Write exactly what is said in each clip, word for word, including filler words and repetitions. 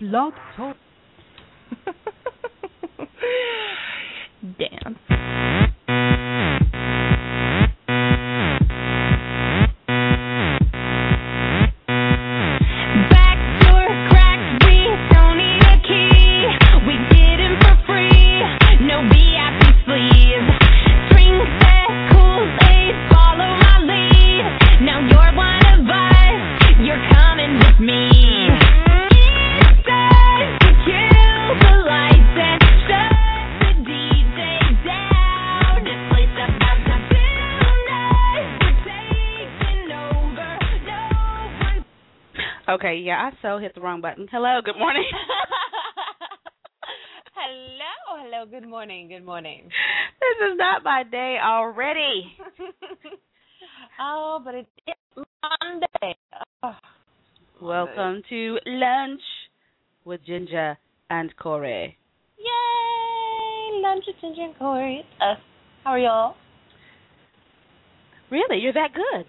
Blog Talk. Dance. Okay, yeah, I so hit the wrong button. Hello, good morning. hello, hello, good morning, good morning. This is not my day already. Oh, but it is Monday. Oh, Welcome to lunch with Ginger and Corey. Yay, lunch with Ginger and Corey. It's us. How are y'all? Really? You're that good?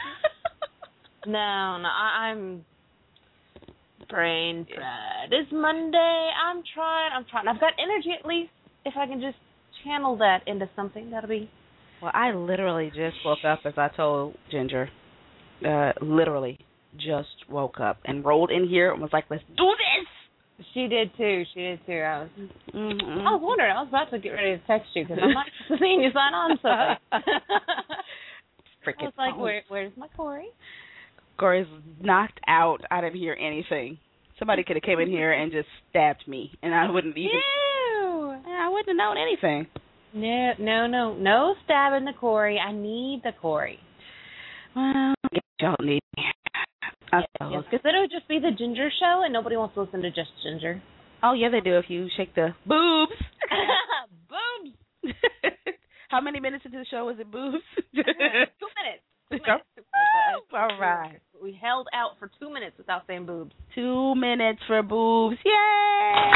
no, no, I, I'm... brain fried. It's Monday. I'm trying. I'm trying. I've got energy at least. If I can just channel that into something, that'll be. Well, I literally just woke up, as I told Ginger. Uh, literally just woke up and rolled in here and was like, "Let's do this." She did too. She did too. I was. Mm-hmm. I was wondering. I was about to get ready to text you because I'm not seeing you sign on so late. Freaking. I was like, Where, "Where's my Corey?" Corey's knocked out. I didn't hear anything. Somebody could have came in here and just stabbed me, and I wouldn't even. Ew. I wouldn't have known anything. No, no, no, no stabbing the Corey. I need the Corey. Well, I guess y'all need me. I suppose. Because then it would just be the Ginger show, and nobody wants to listen to just Ginger. Oh yeah, they do. If you shake the boobs. Boobs. How many minutes into the show was it, boobs? Two minutes. Two minutes. All right. We held out for two minutes without saying boobs. Two minutes for boobs. Yay!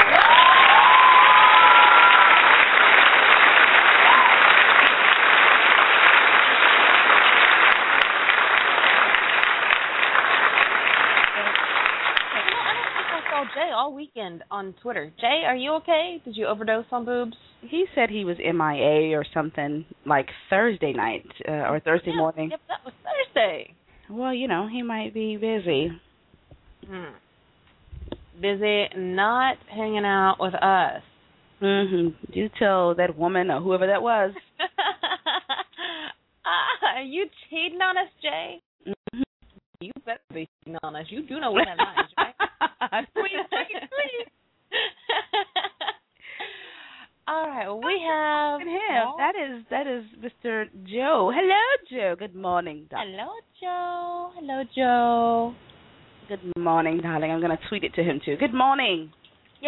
I saw Jay all weekend on Twitter. Jay, are you okay? Did you overdose on boobs? He said he was M I A or something like Thursday night uh, or Thursday yeah, morning. Yep, that was Thursday. Well, you know, he might be busy. Hmm. Busy not hanging out with us. Mm-hmm. You tell that woman or whoever that was. ah, are you cheating on us, Jay? Mm-hmm. You better be cheating on us. You do know we have knowledge, right? Please, please, please. All right, we have him. That is that is Mister Joe. Hello, Joe. Good morning, darling. Hello, Joe. Hello, Joe. Good morning, darling. I'm gonna tweet it to him too. Good morning. Yay!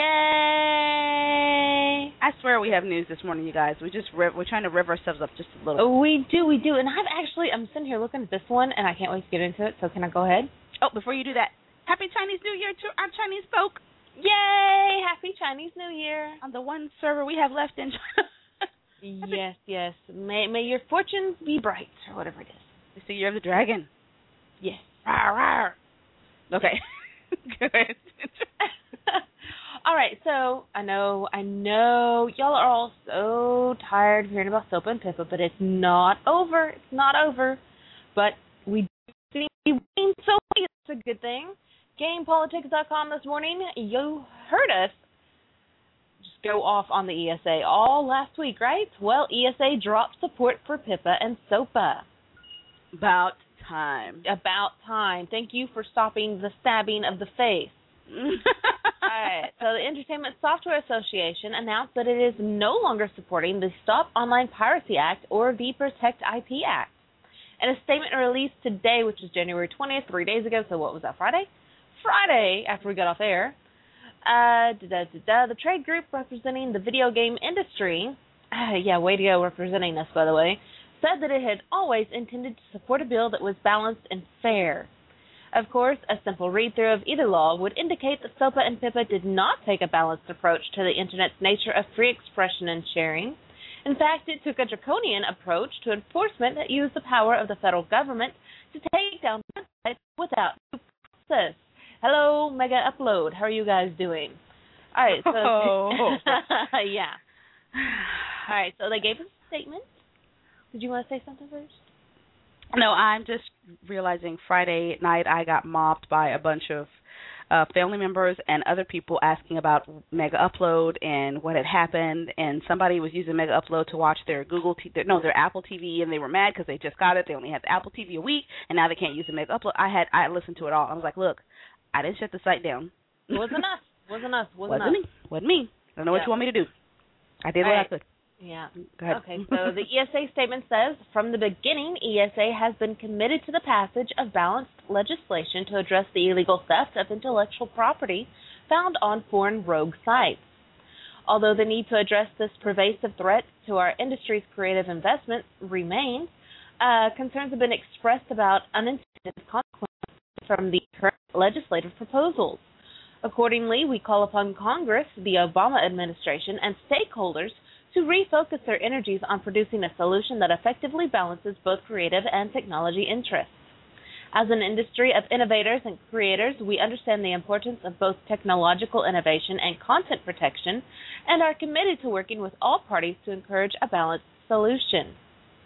I swear we have news this morning, you guys. We just rev- we're trying to rev ourselves up just a little. We do, we do. And I've actually I'm sitting here looking at this one, and I can't wait to get into it. So can I go ahead? Oh, before you do that, Happy Chinese New Year to our Chinese folk. Yay! Happy Chinese New Year. On the one server we have left in China. Yes, yes. May may your fortunes be bright, or whatever it is. It's the year of the dragon. Yes. Rawr, rawr. Okay. Go ahead. All right, so I know, I know y'all are all so tired of hearing about Sopa and Pippa, but it's not over. It's not over. But we do see so it's a good thing. Game Politics dot com this morning, you heard us just go off on the E S A all last week, right? Well, E S A dropped support for Pippa and Sopa. About time. About time. Thank you for stopping the stabbing of the face. All right. So the Entertainment Software Association announced that it is no longer supporting the Stop Online Piracy Act or the Protect I P Act. In a statement released today, which is January twentieth, three days ago, so what was that, Friday? Friday, after we got off air, uh, da, da, da, da, the trade group representing the video game industry, uh, yeah, way to go representing us, by the way, said that it had always intended to support a bill that was balanced and fair. Of course, a simple read-through of either law would indicate that Sopa and Pippa did not take a balanced approach to the Internet's nature of free expression and sharing. In fact, it took a draconian approach to enforcement that used the power of the federal government to take down websites without due process. Hello, Mega Upload. How are you guys doing? All right. So, oh. yeah. All right. So they gave us a statement. Did you want to say something first? No, I'm just realizing Friday night I got mobbed by a bunch of uh, family members and other people asking about Mega Upload and what had happened. And somebody was using Mega Upload to watch their Google, t- their, no, their Apple T V, and they were mad because they just got it. They only had the Apple T V a week, and now they can't use the Mega Upload. I had I listened to it all. I was like, look, I didn't shut the site down. It wasn't us. Wasn't us. Wasn't, wasn't us. me. Wasn't me. I don't know yeah. what you want me to do. I did all what right. I could. Yeah. Go ahead. Okay, so the E S A statement says, from the beginning, E S A has been committed to the passage of balanced legislation to address the illegal theft of intellectual property found on foreign rogue sites. Although the need to address this pervasive threat to our industry's creative investment remains, uh, concerns have been expressed about unintended consequences from the current legislative proposals. Accordingly, we call upon Congress, the Obama administration, and stakeholders to refocus their energies on producing a solution that effectively balances both creative and technology interests. As an industry of innovators and creators, we understand the importance of both technological innovation and content protection, and are committed to working with all parties to encourage a balanced solution.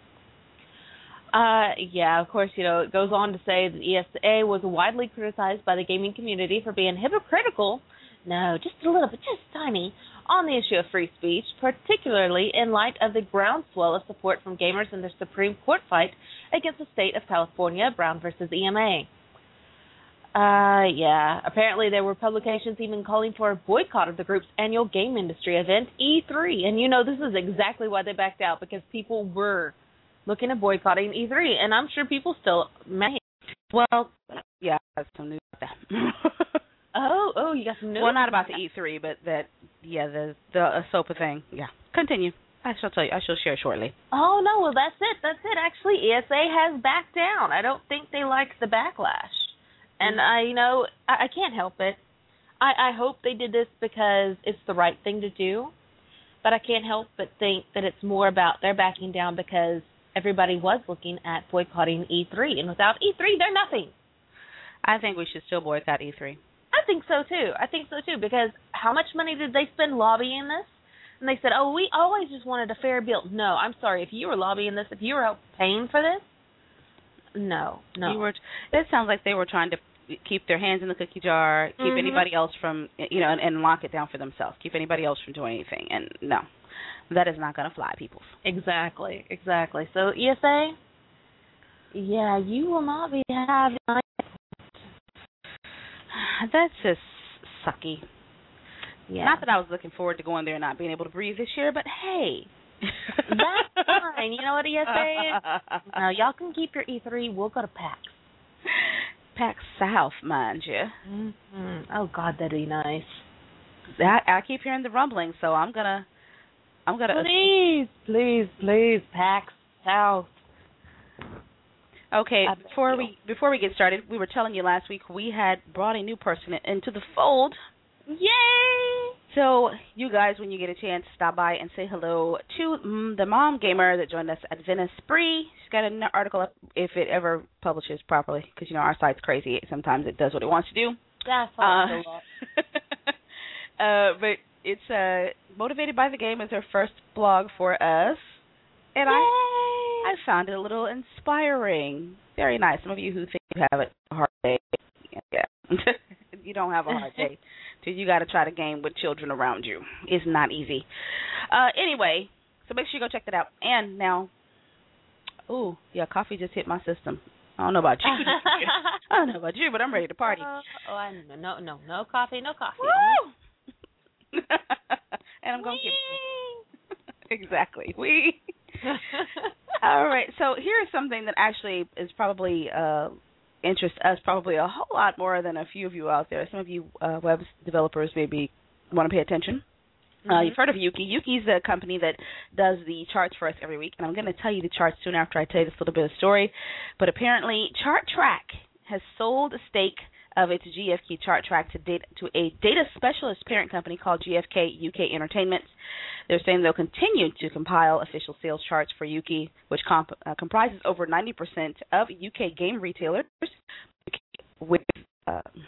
Uh, yeah, of course, you know, it goes on to say that E S A was widely criticized by the gaming community for being hypocritical, no, just a little bit, just tiny, on the issue of free speech, particularly in light of the groundswell of support from gamers in their Supreme Court fight against the state of California, Brown versus E M A. Uh, yeah, apparently there were publications even calling for a boycott of the group's annual game industry event, E three. And you know, this is exactly why they backed out, because people were looking at boycotting E three, and I'm sure people still may. Well, yeah, I have some news about that. oh, oh, you got some news? Well, not about the E three, but that, yeah, the the uh, SOPA thing. Yeah, continue. I shall tell you. I shall share shortly. Oh, no, well, that's it. That's it. Actually, E S A has backed down. I don't think they like the backlash. And, mm-hmm. I, you know, I, I can't help it. I, I hope they did this because it's the right thing to do, but I can't help but think that it's more about they're backing down because everybody was looking at boycotting E three, and without E three, they're nothing. I think we should still boycott E three. I think so, too. I think so, too, because how much money did they spend lobbying this? And they said, oh, we always just wanted a fair bill. No, I'm sorry. If you were lobbying this, if you were paying for this, no, no. You were, it sounds like they were trying to keep their hands in the cookie jar, keep mm-hmm. anybody else from, you know, and, and lock it down for themselves, keep anybody else from doing anything. And, no, that is not going to fly, people. Exactly, exactly. So, E S A, yeah, you will not be having... That's just sucky. Yeah. Not that I was looking forward to going there and not being able to breathe this year, but hey. That's fine. You know what E S A is? Now, y'all can keep your E three. We'll go to PAX. PAX South, mind you. Mm-hmm. Oh, God, that'd be nice. I, I keep hearing the rumbling, so I'm going to... I'm gonna. Please, please, please, PAX South. Okay, before we before we get started, we were telling you last week we had brought a new person into the fold. Yay! So you guys, when you get a chance, stop by and say hello to mm, the mom gamer that joined us at Venice Spree. She's got an article up if it ever publishes properly, because you know our site's crazy. Sometimes it does what it wants to do. That's all. Uh, uh, but it's uh, Motivated by the Game is her first blog for us, and Yay! I I found it a little inspiring. Very nice. Some of you who think you have a hard day, yeah, you don't have a hard day. So you got to try to game with children around you. It's not easy. Uh, anyway, so make sure you go check that out. And now, ooh, yeah, coffee just hit my system. I don't know about you. I don't know about you, but I'm ready to party. Oh, oh I know. No, no, no coffee, no coffee. Woo! And I'm going to give exactly. We. All right. So here's something that actually is probably uh, interests us probably a whole lot more than a few of you out there. Some of you uh, web developers maybe want to pay attention. Mm-hmm. Uh, you've heard of Yuki. Yuki's a company that does the charts for us every week, and I'm going to tell you the charts soon after I tell you this little bit of story. But apparently, ChartTrack has sold a stake of its G F K chart track to, data, to a data specialist parent company called G F K U K Entertainment. They're saying they'll continue to compile official sales charts for Yuki, which comp, uh, comprises over ninety percent of U K game retailers, with uh,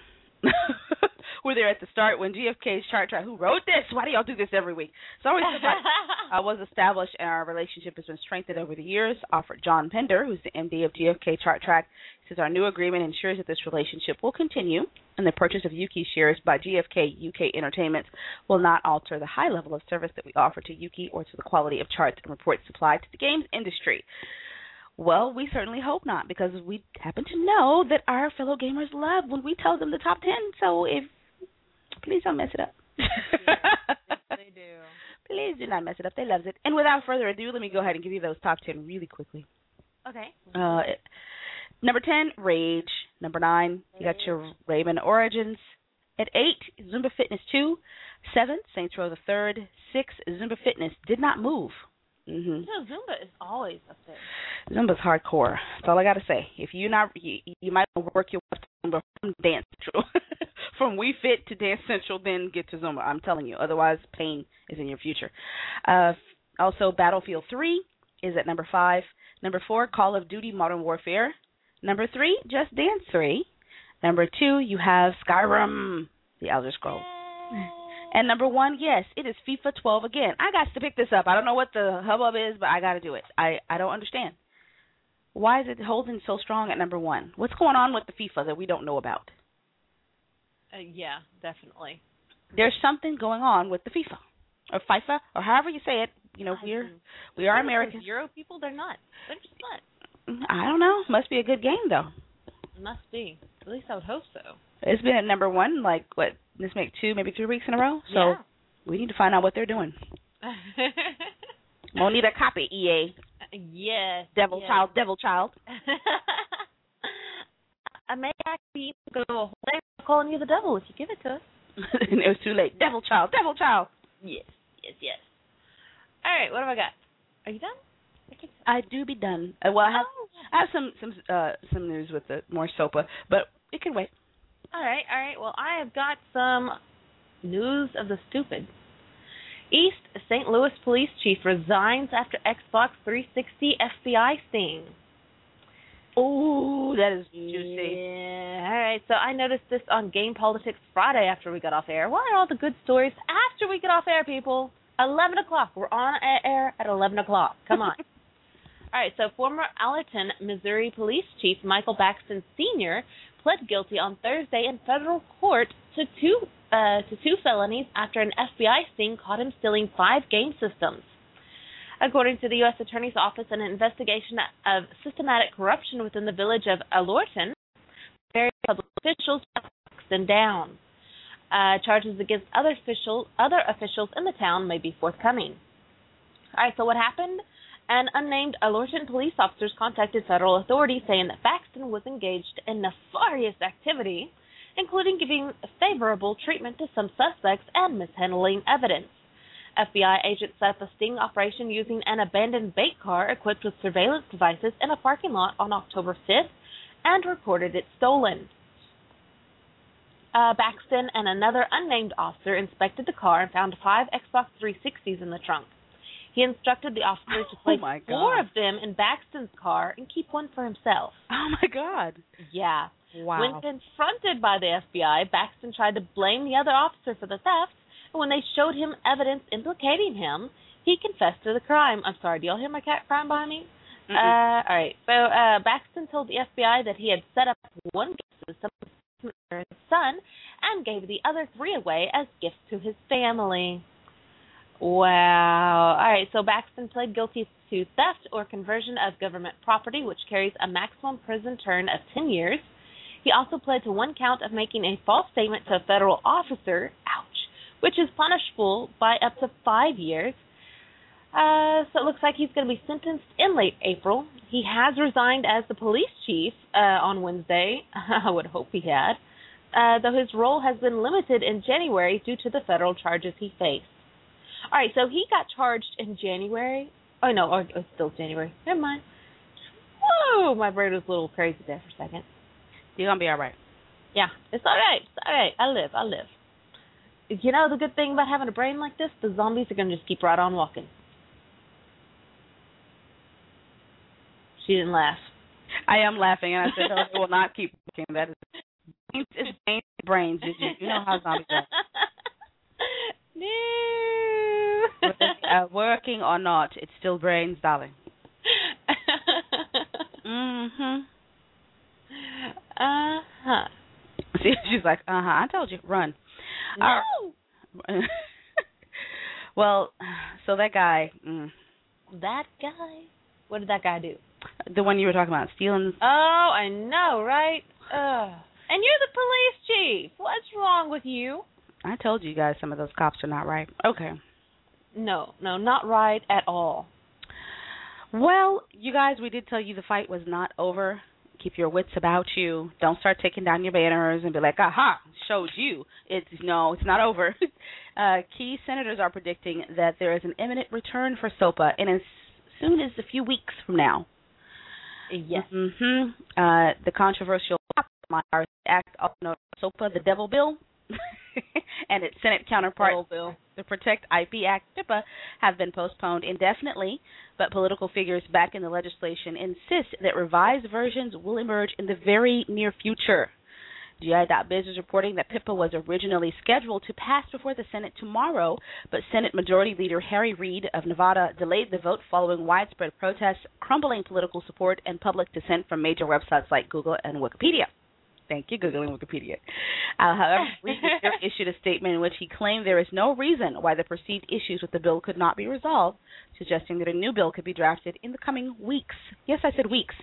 We're there at the start when G F K's chart track. Who wrote this? Why do y'all do this every week? So always uh, was established, and our relationship has been strengthened over the years. Offered John Pender, who's the M D of G F K Chart Track, says our new agreement ensures that this relationship will continue, and the purchase of Yuki shares by G F K U K Entertainment will not alter the high level of service that we offer to Yuki or to the quality of charts and reports supplied to the games industry. Well, we certainly hope not, because we happen to know that our fellow gamers love when we tell them the top ten. So if please don't mess it up. Yes, they do. Please do not mess it up. They love it. And without further ado, let me go ahead and give you those top ten really quickly. Okay. Uh, number ten, Rage. Number nine, you got your Rayman Origins. At eight, Zumba Fitness two. Seven, Saints Row the Third. Six, Zumba Fitness did not move. Mm-hmm. You know, Zumba is always up there. Zumba's hardcore. That's all I got to say. If you not, you, you might work your way to Zumba from Dance Central. From Wii Fit to Dance Central, then get to Zumba. I'm telling you. Otherwise, pain is in your future. Uh, also, Battlefield three is at number five. Number four, Call of Duty Modern Warfare. Number three, Just Dance three. Number two, you have Skyrim, the Elder Scrolls. Yay. And number one, yes, it is FIFA twelve again. I got to pick this up. I don't know what the hubbub is, but I got to do it. I, I don't understand. Why is it holding so strong at number one? What's going on with the FIFA that we don't know about? Uh, yeah, definitely. There's something going on with the FIFA or FIFA or however you say it. You know, we're we are Americans. Euro people, they're not. They're just not. I don't know. Must be a good game though. Must be. At least I would hope so. It's been at number one, like what? This make two, maybe three weeks in a row. So yeah. We need to find out what they're doing. We'll need a copy, E A. Yes. Devil yes. child, devil child. I may actually go a whole day calling you the devil if you give it to us. And it was too late. Devil child, devil child. Yes, yes, yes. All right, what have I got? Are you done? I do be done. Uh, well, I have oh. I have some some uh, some news with the more SOPA, but it can wait. All right, all right. Well, I have got some news of the stupid. East Saint Louis police chief resigns after Xbox three sixty F B I sting. Ooh, that is juicy. Yeah. All right, so I noticed this on Game Politics Friday after we got off air. What are all the good stories after we get off air, people? eleven o'clock. We're on air at eleven o'clock. Come on. All right, so former Allerton, Missouri police chief Michael Baxton Senior pled guilty on Thursday in federal court to two uh, to two felonies after an F B I sting caught him stealing five game systems. According to the U S Attorney's Office, an investigation of systematic corruption within the village of Allerton, various public officials have Baxton down. Uh, charges against other official other officials in the town may be forthcoming. All right, so what happened? An unnamed Allerton police officers contacted federal authorities saying that Baxton was engaged in nefarious activity, including giving favorable treatment to some suspects and mishandling evidence. F B I agents set up a sting operation using an abandoned bait car equipped with surveillance devices in a parking lot on October fifth and reported it stolen. Uh, Baxton and another unnamed officer inspected the car and found five Xbox three sixties in the trunk. He instructed the officer to place oh four of them in Baxton's car and keep one for himself. Oh, my God. Yeah. Wow. When confronted by the F B I, Baxton tried to blame the other officer for the theft, and when they showed him evidence implicating him, he confessed to the crime. I'm sorry, do y'all hear my cat crying behind me? Mm-mm. Uh, all right. So uh, Baxton told the F B I that he had set up one gift system for his son and gave the other three away as gifts to his family. Wow. All right, so Baxton pled guilty to theft or conversion of government property, which carries a maximum prison term of ten years. He also pled to one count of making a false statement to a federal officer, ouch, which is punishable by up to five years. Uh, so it looks like he's going to be sentenced in late April. He has resigned as the police chief uh, on Wednesday. I would hope he had, uh, though his role has been limited in January due to the federal charges he faced. All right, so he got charged in January. Oh, no, oh, it's still January. Never mind. Whoa, my brain was a little crazy there for a second. You're going to be all right. Yeah, it's all right. It's all right. I live. I live. You know the good thing about having a brain like this? The zombies are going to just keep right on walking. She didn't laugh. I am laughing, and I said, no, they will not keep walking. That is it's brains. You, you know how zombies are. No. Whether they are working or not, it's still brains, darling. Mm-hmm. Uh-huh. See, she's like, uh-huh, I told you, run. No. Uh, well, so that guy... Mm, that guy? What did that guy do? The one you were talking about, stealing... Oh, I know, right? Ugh. And you're the police chief. What's wrong with you? I told you guys some of those cops are not right. Okay. No, no, not right at all. Well, you guys, we did tell you the fight was not over. Keep your wits about you. Don't start taking down your banners and be like, aha, showed you. It's no, it's not over. uh, key senators are predicting that there is an imminent return for SOPA in as soon as a few weeks from now. Yes. Mm-hmm. Uh, the controversial Act, also known as SOPA, the Devil Bill, and its Senate counterpart, Bill. the Protect I P Act, PIPA, have been postponed indefinitely, but political figures back in the legislation insist that revised versions will emerge in the very near future. G I dot biz is reporting that PIPA was originally scheduled to pass before the Senate tomorrow, but Senate Majority Leader Harry Reid of Nevada delayed the vote following widespread protests, crumbling political support, and public dissent from major websites like Google and Wikipedia. Thank you, Google and Wikipedia. Uh, however, Reid issued a statement in which he claimed there is no reason why the perceived issues with the bill could not be resolved, suggesting that a new bill could be drafted in the coming weeks. Yes, I said weeks.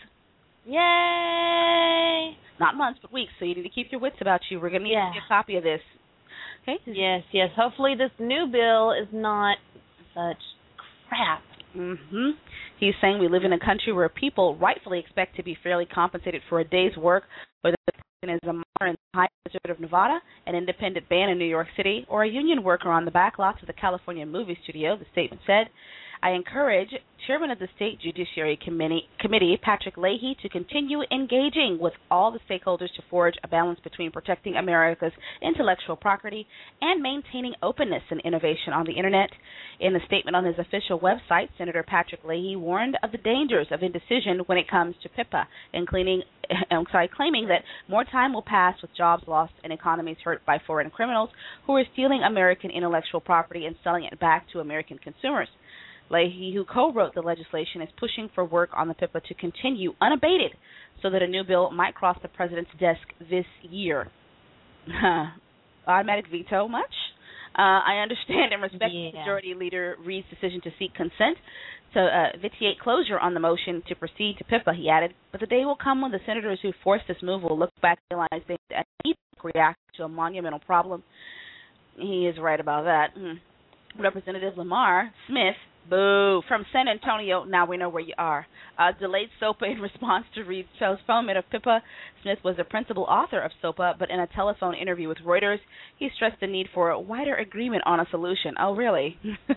Yay! Not months, but weeks, so you need to keep your wits about you. We're going to need yeah. to get a copy of this. Okay? Yes, yes. Hopefully this new bill is not such crap. Mm-hmm. He's saying we live in a country where people rightfully expect to be fairly compensated for a day's work, whether the person is a miner in the high desert of Nevada, an independent band in New York City, or a union worker on the back lots of the California movie studio, the statement said. I encourage Chairman of the State Judiciary Committee, Committee, Patrick Leahy, to continue engaging with all the stakeholders to forge a balance between protecting America's intellectual property and maintaining openness and innovation on the Internet. In a statement on his official website, Senator Patrick Leahy warned of the dangers of indecision when it comes to PIPA, and cleaning, I'm sorry, claiming that more time will pass with jobs lost and economies hurt by foreign criminals who are stealing American intellectual property and selling it back to American consumers. Leahy, who co-wrote the legislation, is pushing for work on the PIPA to continue unabated so that a new bill might cross the president's desk this year. Automatic veto much? Uh, I understand and respect yeah. Majority Leader Reid's decision to seek consent to uh, vitiate closure on the motion to proceed to PIPA, he added, but the day will come when the senators who forced this move will look back and realize they need to react to a monumental problem. He is right about that. Mm. Representative Lamar Smith, boo, from San Antonio, now we know where you are, uh, delayed SOPA in response to Reid's postponement of PIPA. Smith was the principal author of SOPA, but in a telephone interview with Reuters, he stressed the need for a wider agreement on a solution. Oh, really?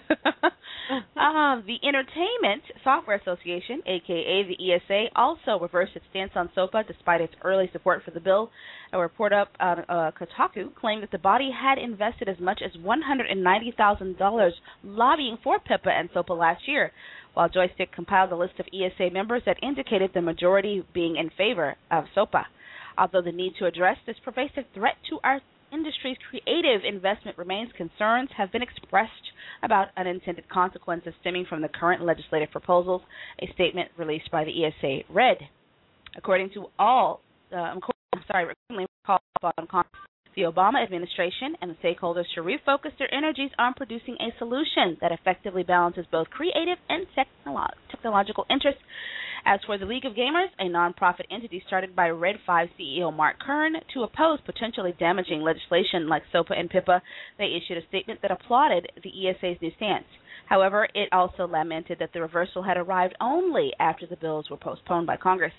uh, the Entertainment Software Association, a k a the E S A, also reversed its stance on SOPA despite its early support for the bill. A report up on uh, Kotaku claimed that the body had invested as much as one hundred ninety thousand dollars lobbying for PIPA and SOPA last year, while Joystick compiled a list of E S A members that indicated the majority being in favor of SOPA. Although the need to address this pervasive threat to our industry's creative investment remains, concerns have been expressed about unintended consequences stemming from the current legislative proposals, a statement released by the E S A read. According to all, uh, I'm sorry, recently called on Congress, the Obama administration and the stakeholders to refocus their energies on producing a solution that effectively balances both creative and technolo- technological interests. As for the League of Gamers, a nonprofit entity started by Red five C E O Mark Kern to oppose potentially damaging legislation like SOPA and PIPA, they issued a statement that applauded the E S A's new stance. However, it also lamented that the reversal had arrived only after the bills were postponed by Congress.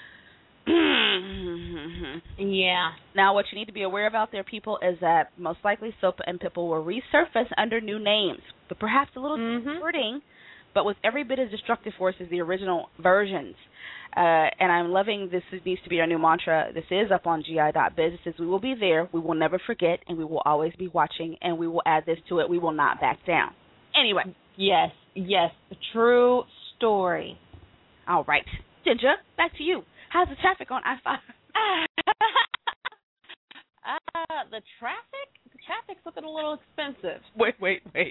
Yeah. Now, what you need to be aware of out there, people, is that most likely SOPA and PIPA will resurface under new names, but perhaps a little mm-hmm. distorting, but with every bit as destructive force as the original versions. Uh, and I'm loving this. It needs to be our new mantra. This is up on G I dot biz. It says we will be there, we will never forget, and we will always be watching, and we will add this to it. We will not back down. Anyway. Yes, yes, true story. All right. Ginger, back to you. How's the traffic on I five? Uh, the traffic? The traffic's looking a little expensive. Wait, wait, wait.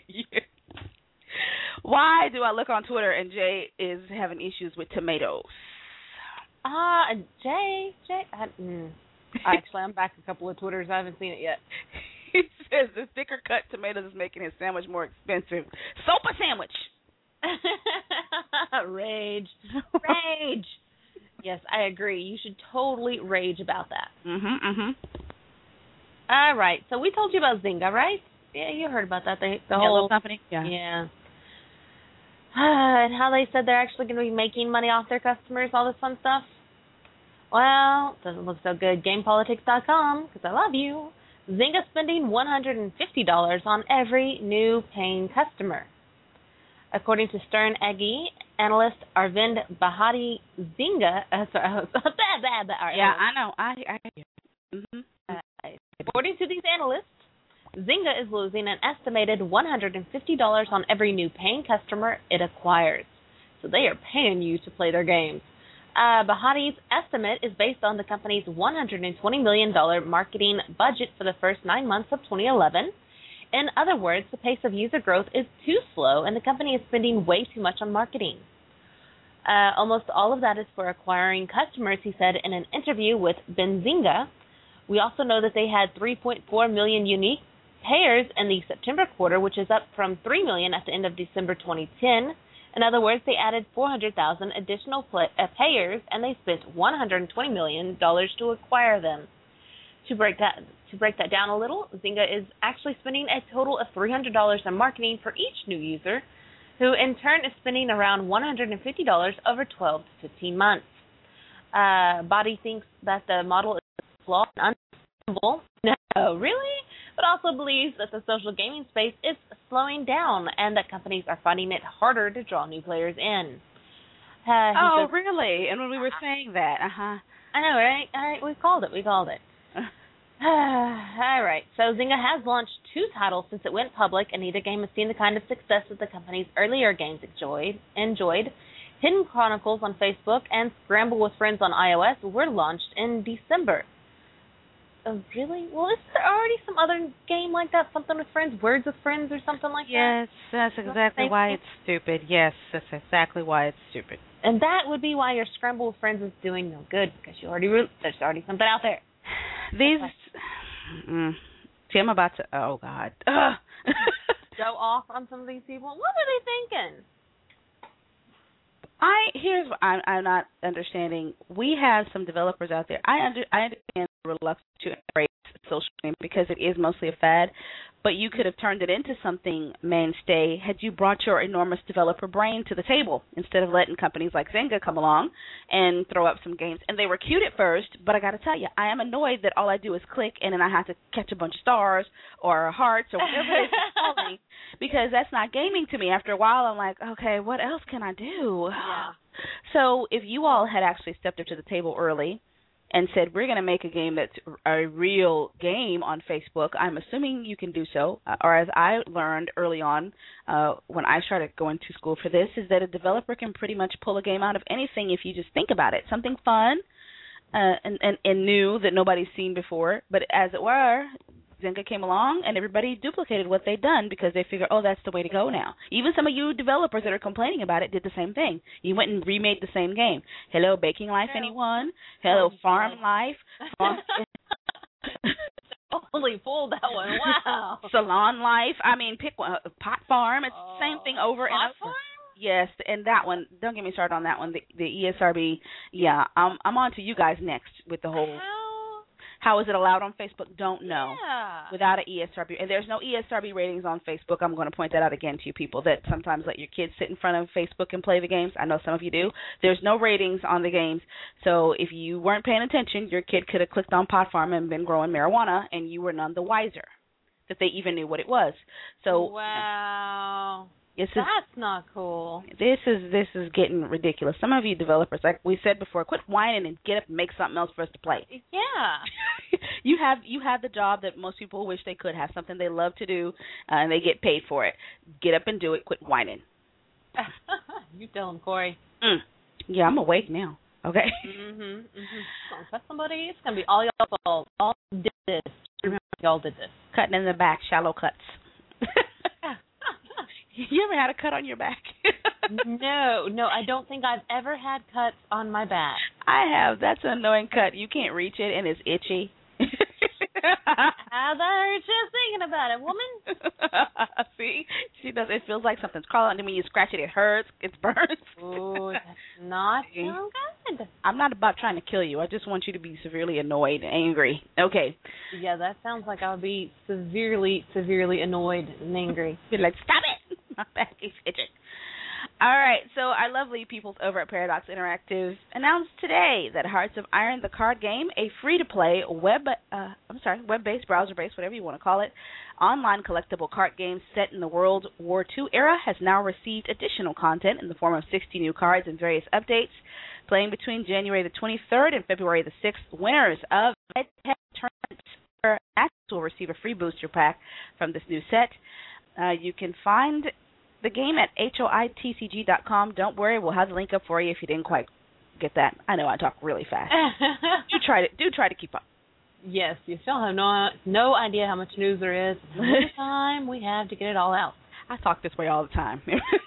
Why do I look on Twitter and Jay is having issues with tomatoes? Ah, uh, Jay, Jay. I, mm, actually, I'm back a couple of Twitters. I haven't seen it yet. He says the thicker cut tomatoes is making his sandwich more expensive. Soap a sandwich. Rage. Rage. Yes, I agree. You should totally rage about that. Mm-hmm, mm-hmm. All right. So we told you about Zynga, right? Yeah, you heard about that. The, the yeah, whole little company. Yeah. Yeah. And how they said they're actually going to be making money off their customers, all this fun stuff. Well, doesn't look so good. Game Politics dot com, because I love you. Zynga spending one hundred fifty dollars on every new paying customer. According to Stern Agee, analyst Arvind Bhatti, Zynga. Uh, sorry, blah, blah, blah, yeah, I know. I, I mm-hmm. uh, According to these analysts, Zynga is losing an estimated one hundred fifty dollars on every new paying customer it acquires. So they are paying you to play their games. Uh, Bhatti's estimate is based on the company's one hundred twenty million dollars marketing budget for the first nine months of twenty eleven. In other words, the pace of user growth is too slow, and the company is spending way too much on marketing. Uh, almost all of that is for acquiring customers, he said in an interview with Benzinga. We also know that they had three point four million unique payers in the September quarter, which is up from three million at the end of December twenty ten. In other words, they added four hundred thousand additional play, uh, payers, and they spent one hundred twenty million dollars to acquire them. To break that to break that down a little, Zynga is actually spending a total of three hundred dollars on marketing for each new user, who in turn is spending around one hundred fifty dollars over twelve to fifteen months. Uh, Body thinks that the model is flawed and unsustainable. No, really? But also believes that the social gaming space is slowing down and that companies are finding it harder to draw new players in. Uh, oh, says, really? And when we were saying that, uh-huh. I know, right? All right, we called it. We called it. All right. So Zynga has launched two titles since it went public, and neither game has seen the kind of success that the company's earlier games enjoyed. enjoyed. Hidden Chronicles on Facebook and Scramble with Friends on iOS were launched in December. Oh, really? Well, is there already some other game like that? Something with friends? Words with Friends or something like yes, that? Yes, that's exactly why it's stupid. Yes, that's exactly why it's stupid. And that would be why your Scramble with Friends is doing no good, because you already re- there's already something out there. These... Mm, see, I'm about to... Oh, God. Go off on some of these people? What are they thinking? I Here's what I'm, I'm not understanding. We have some developers out there. I, under, I understand the reluctance to embrace social media because it is mostly a fad, but you could have turned it into something mainstay had you brought your enormous developer brain to the table instead of letting companies like Zynga come along and throw up some games. And they were cute at first, but I got to tell you, I am annoyed that all I do is click and then I have to catch a bunch of stars or hearts or whatever it is calling, because that's not gaming to me. After a while, I'm like, okay, what else can I do? Yeah. So if you all had actually stepped up to the table early and said, we're going to make a game that's a real game on Facebook, I'm assuming you can do so. Uh, or as I learned early on uh, when I started going to school for this, is that a developer can pretty much pull a game out of anything if you just think about it. Something fun uh, and, and, and new that nobody's seen before. But as it were, Zynga came along and everybody duplicated what they'd done because they figured, oh, that's the way to go now. Even some of you developers that are complaining about it did the same thing. You went and remade the same game. Hello, Baking Life, anyone? Hello, Farm Life. Totally pulled that one. Wow. Salon Life. I mean, pick one. Pot Farm. It's the same thing over and Pot over. Farm? Yes, and that one. Don't get me started on that one. The, the E S R B. Yeah, I'm I'm on to you guys next with the whole. How? How is it allowed on Facebook? Don't know. Yeah. Without an E S R B. And there's no E S R B ratings on Facebook. I'm going to point that out again to you people that sometimes let your kids sit in front of Facebook and play the games. I know some of you do. There's no ratings on the games. So if you weren't paying attention, your kid could have clicked on Pot Farm and been growing marijuana, and you were none the wiser that they even knew what it was. So wow. This That's is, not cool. This is this is getting ridiculous. Some of you developers, like we said before, quit whining and get up and make something else for us to play. Yeah. you have you have the job that most people wish they could have, something they love to do, uh, and they get paid for it. Get up and do it. Quit whining. You tell him, Corey. Mm. Yeah, I'm awake now. Okay. Mhm. Mhm. Don't trust somebody. It's gonna be all y'all's fault. All did this. Remember, y'all did this. Cutting in the back, shallow cuts. You ever had a cut on your back? No, no, I don't think I've ever had cuts on my back. I have. That's an annoying cut. You can't reach it, and it's itchy. How the hurt just thinking about it, woman? See, she does. It feels like something's crawling. And when you scratch it, it hurts. It burns. Oh, that's not so good. I'm not about trying to kill you. I just want you to be severely annoyed and angry. Okay. Yeah, that sounds like I would be severely, severely annoyed and angry. Be like, stop it! My back is itching. All right, so our lovely peoples over at Paradox Interactive announced today that Hearts of Iron, the card game, a free-to-play web, uh, I'm sorry, web-based, browser-based, whatever you want to call it, online collectible card game set in the World War Two era, has now received additional content in the form of sixty new cards and various updates. Playing between January the twenty-third and February the sixth, winners of head-to-head tournament matches will receive a free booster pack from this new set. Uh, you can find the game at H O I T C G dot com. Don't worry, we'll have the link up for you if you didn't quite get that. I know I talk really fast. do try to do try to keep up. Yes, you still have no no idea how much news there is, how much time we have to get it all out. I talk this way all the time.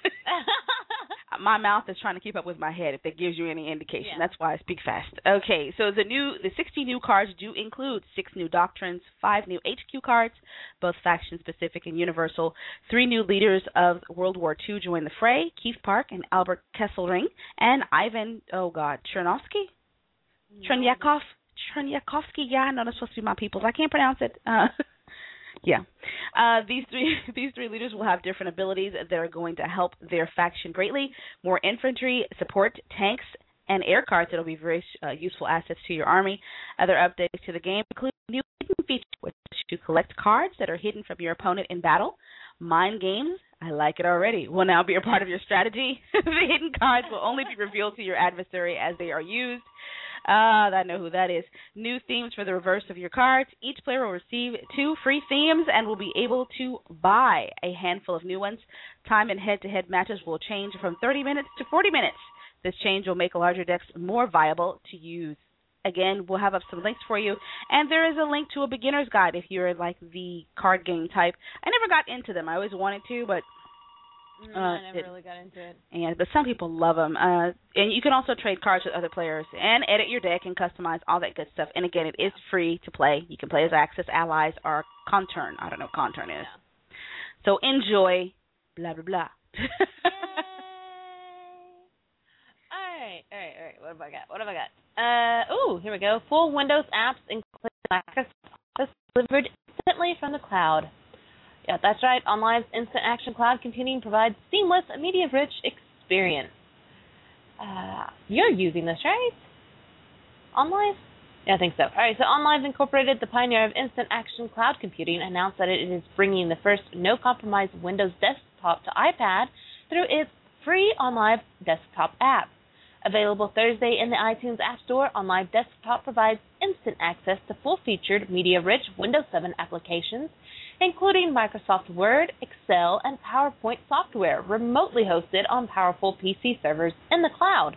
My mouth is trying to keep up with my head, if that gives you any indication. Yeah. That's why I speak fast. Okay, so the new, the sixty new cards do include six new doctrines, five new H Q cards, both faction-specific and universal. Three new leaders of World War Two join the fray, Keith Park and Albert Kesselring, and Ivan, oh God, Chernovsky? No. Chernyakov? Chernyakowski? Yeah, I know that's supposed to be my people's. I can't pronounce it. Uh, Yeah. Uh, these three these three leaders will have different abilities that are going to help their faction greatly. More infantry, support, tanks, and air cards that will be very uh, useful assets to your army. Other updates to the game include new hidden features, which you collect cards that are hidden from your opponent in battle. Mind games, I like it already, will now be a part of your strategy. The hidden cards will only be revealed to your adversary as they are used. Ah, uh, I know who that is. New themes for the reverse of your cards. Each player will receive two free themes and will be able to buy a handful of new ones. Time and head-to-head matches will change from thirty minutes to forty minutes. This change will make larger decks more viable to use. Again, we'll have up some links for you. And there is a link to a beginner's guide if you're like the card game type. I never got into them. I always wanted to, but Uh, I never it, really got into it. And but some people love them. Uh, and you can also trade cards with other players and edit your deck and customize all that good stuff. And again, it is free to play. You can play as Axis, Allies, or Conturn. I don't know what Conturn is. Yeah. So enjoy. Blah blah blah. all right, all right, all right. What have I got? What have I got? Uh, oh, here we go. Full Windows apps, including Microsoft Office, delivered instantly from the cloud. Yeah, that's right. OnLive's Instant Action Cloud Computing provides seamless, media-rich experience. Uh, you're using this, right? OnLive? Yeah, I think so. All right, so OnLive Incorporated, the pioneer of Instant Action Cloud Computing, announced that it is bringing the first no-compromise Windows desktop to iPad through its free OnLive desktop app. Available Thursday in the iTunes App Store, OnLive Desktop provides instant access to full-featured, media-rich Windows seven applications, including Microsoft Word, Excel, and PowerPoint software, remotely hosted on powerful P C servers in the cloud.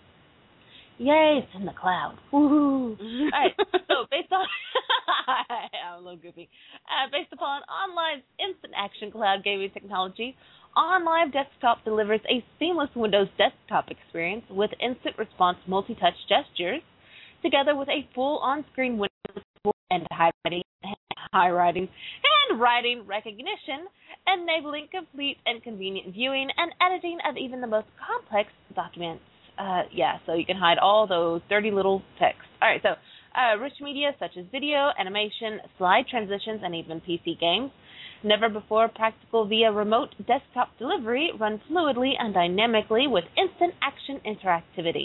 Yay, it's in the cloud. Woohoo! All right, so based on... I'm a little goofy. Uh, based upon OnLive's Instant Action Cloud Gaming technology, OnLive Desktop delivers a seamless Windows desktop experience with instant response multi-touch gestures, together with a full on-screen Windows and high-writing, high-writing, and writing recognition, enabling complete and convenient viewing and editing of even the most complex documents. Uh, yeah, so you can hide all those dirty little text. All right, so uh, rich media such as video, animation, slide transitions, and even P C games. Never before practical via remote desktop delivery, run fluidly and dynamically with instant action interactivity.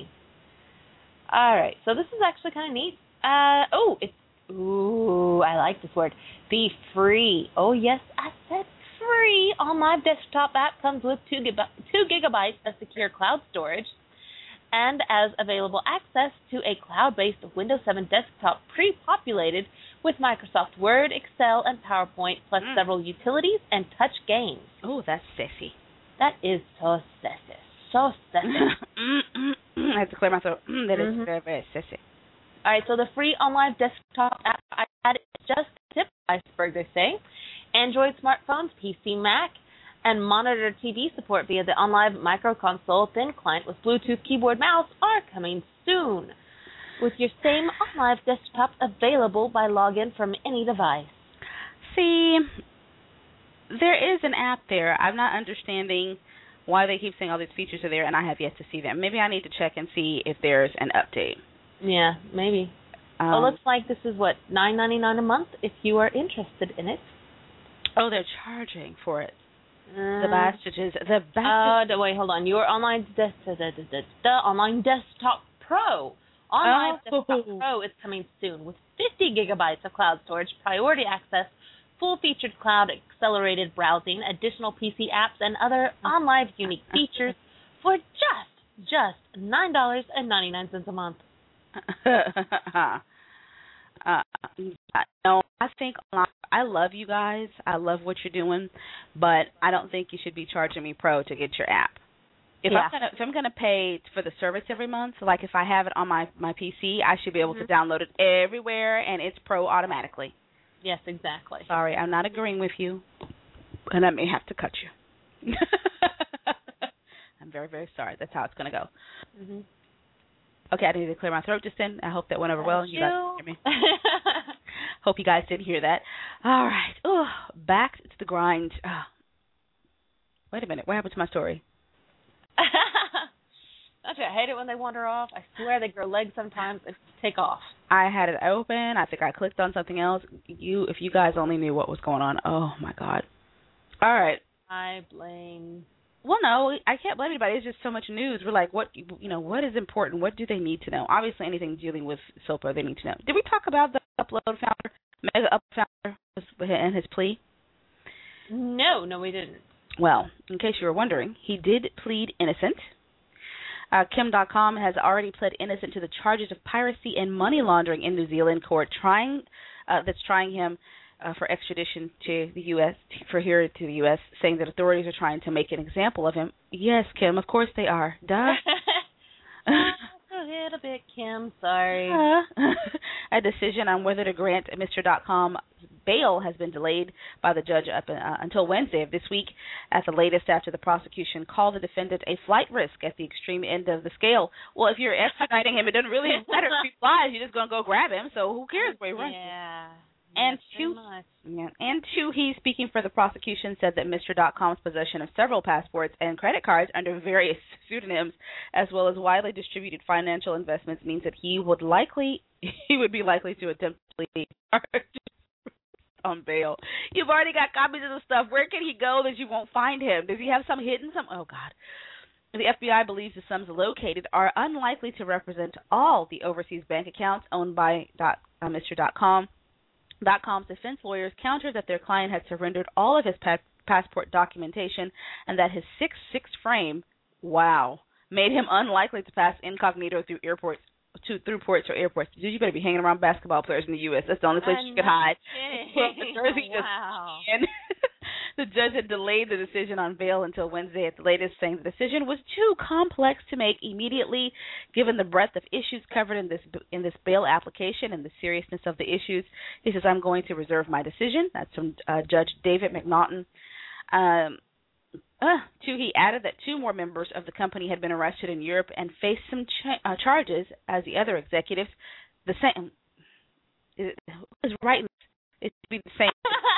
All right, so this is actually kind of neat. Uh, oh, it's, ooh, I like this word. The free, oh yes, I said free, OnLive Desktop app comes with two, gig- two gigabytes of secure cloud storage and as available access to a cloud-based Windows seven desktop pre-populated with Microsoft Word, Excel, and PowerPoint, plus mm. several utilities and touch games. Oh, that's sassy. That is so sassy. so sexy. I have to clear my throat. That is mm-hmm. very, very sexy. All right, so the free online desktop app I had is just the tip of the iceberg, they say. Android smartphones, P C, Mac, and monitor T V support via the OnLive micro console thin client with Bluetooth keyboard mouse are coming soon, with your same OnLive desktop available by login from any device. See, there is an app there. I'm not understanding why they keep saying all these features are there, and I have yet to see them. Maybe I need to check and see if there's an update. Yeah, maybe. Um, well, looks like this is, what, nine ninety-nine a month if you are interested in it. Oh, they're charging for it. Uh, the Bastages. The Bastages. Uh, wait, hold on. Your online, de- de- de- de- de- the online desktop pro. Online oh. desktop pro is coming soon with fifty gigabytes of cloud storage, priority access, full-featured cloud accelerated browsing, additional P C apps, and other OnLive unique features for just, just nine dollars and ninety-nine cents a month. uh, no, I think I love you guys. I love what you're doing, but I don't think you should be charging me pro to get your app. If yeah. I'm gonna if I'm gonna pay for the service every month, like if I have it on my, my P C, I should be able mm-hmm. to download it everywhere, and it's pro automatically. Yes, exactly. Sorry, I'm not agreeing with you, and I may have to cut you. I'm very, very sorry. That's how it's gonna go. Mm-hmm. Okay, I needed to clear my throat just then. I hope that went over Thank well. You, you guys hear me. Hope you guys didn't hear that. All right. Ooh, back to the grind. Oh. Wait a minute. What happened to my story? Don't you hate it when they wander off? I swear they grow legs sometimes and take off. I had it open. I think I clicked on something else. You, if you guys only knew what was going on. Oh, my God. All right. I blame... Well, no, I can't blame anybody. It's just so much news. We're like, what, you know, what is important? What do they need to know? Obviously, anything dealing with SOPA, they need to know. Did we talk about the Upload founder, Mega Up founder, and his plea? No, no, we didn't. Well, in case you were wondering, he did plead innocent. Uh, Kim dot com has already pled innocent to the charges of piracy and money laundering in New Zealand court, trying uh, that's trying him Uh, for extradition to the U S, for here to the U S, saying that authorities are trying to make an example of him. Yes, Kim, of course they are. Duh. A little bit, Kim, sorry. Uh, a decision on whether to grant Mister dot com bail has been delayed by the judge up in, uh, until Wednesday of this week at the latest, after the prosecution called the defendant a flight risk at the extreme end of the scale. Well, if you're extraditing him, it doesn't really matter if he flies. You're just going to go grab him, so who cares where he runs? Yeah. And two, yeah, and two, he, speaking for the prosecution, said that Mister dot com's possession of several passports and credit cards under various pseudonyms, as well as widely distributed financial investments, means that he would likely he would be likely to attempt to leave on bail. You've already got copies of the stuff. Where can he go that you won't find him? Does he have some hidden? Some? Oh God. The F B I believes the sums located are unlikely to represent all the overseas bank accounts owned by dot, uh, Mister dot com. Dot com's defense lawyers countered that their client had surrendered all of his pa- passport documentation and that his six foot six frame, wow, made him unlikely to pass incognito through airports, to, through ports or airports. Dude, you better be hanging around basketball players in the U S. That's the only place I'm you could hide. Well, the Jersey wow. just, the judge had delayed the decision on bail until Wednesday at the latest, saying the decision was too complex to make immediately, given the breadth of issues covered in this in this bail application and the seriousness of the issues. He says, "I'm going to reserve my decision." That's from uh, Judge David McNaughton. Um, uh, two, he added that two more members of the company had been arrested in Europe and faced some ch- uh, charges as the other executives. The same is right. It should be the same.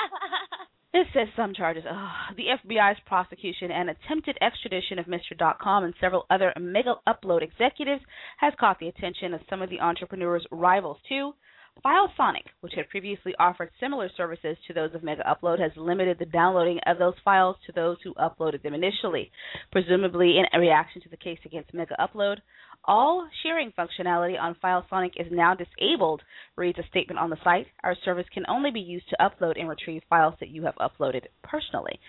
It says some charges. Oh, the F B I's prosecution and attempted extradition of Mister dot com and several other Mega Upload executives has caught the attention of some of the entrepreneur's rivals, too. FileSonic, which had previously offered similar services to those of Mega Upload, has limited the downloading of those files to those who uploaded them initially, presumably in a reaction to the case against Mega Upload. All sharing functionality on FileSonic is now disabled, reads a statement on the site. Our service can only be used to upload and retrieve files that you have uploaded personally.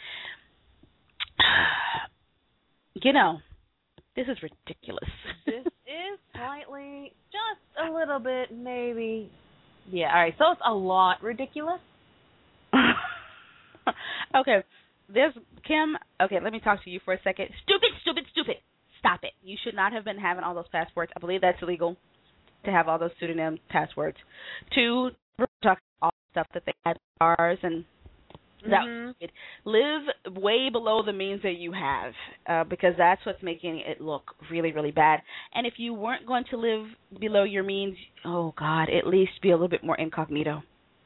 You know, this is ridiculous. This is slightly, just a little bit, maybe. Yeah, all right, so it's a lot ridiculous. Okay, there's Kim. Okay, let me talk to you for a second. Stupid, stupid, stupid. Stop it. You should not have been having all those passwords. I believe that's illegal to have all those pseudonym passwords. Two, talk all the stuff that they had bars and that mm-hmm. live way below the means that you have, uh, because that's what's making it look really, really bad. And if you weren't going to live below your means, oh God, at least be a little bit more incognito.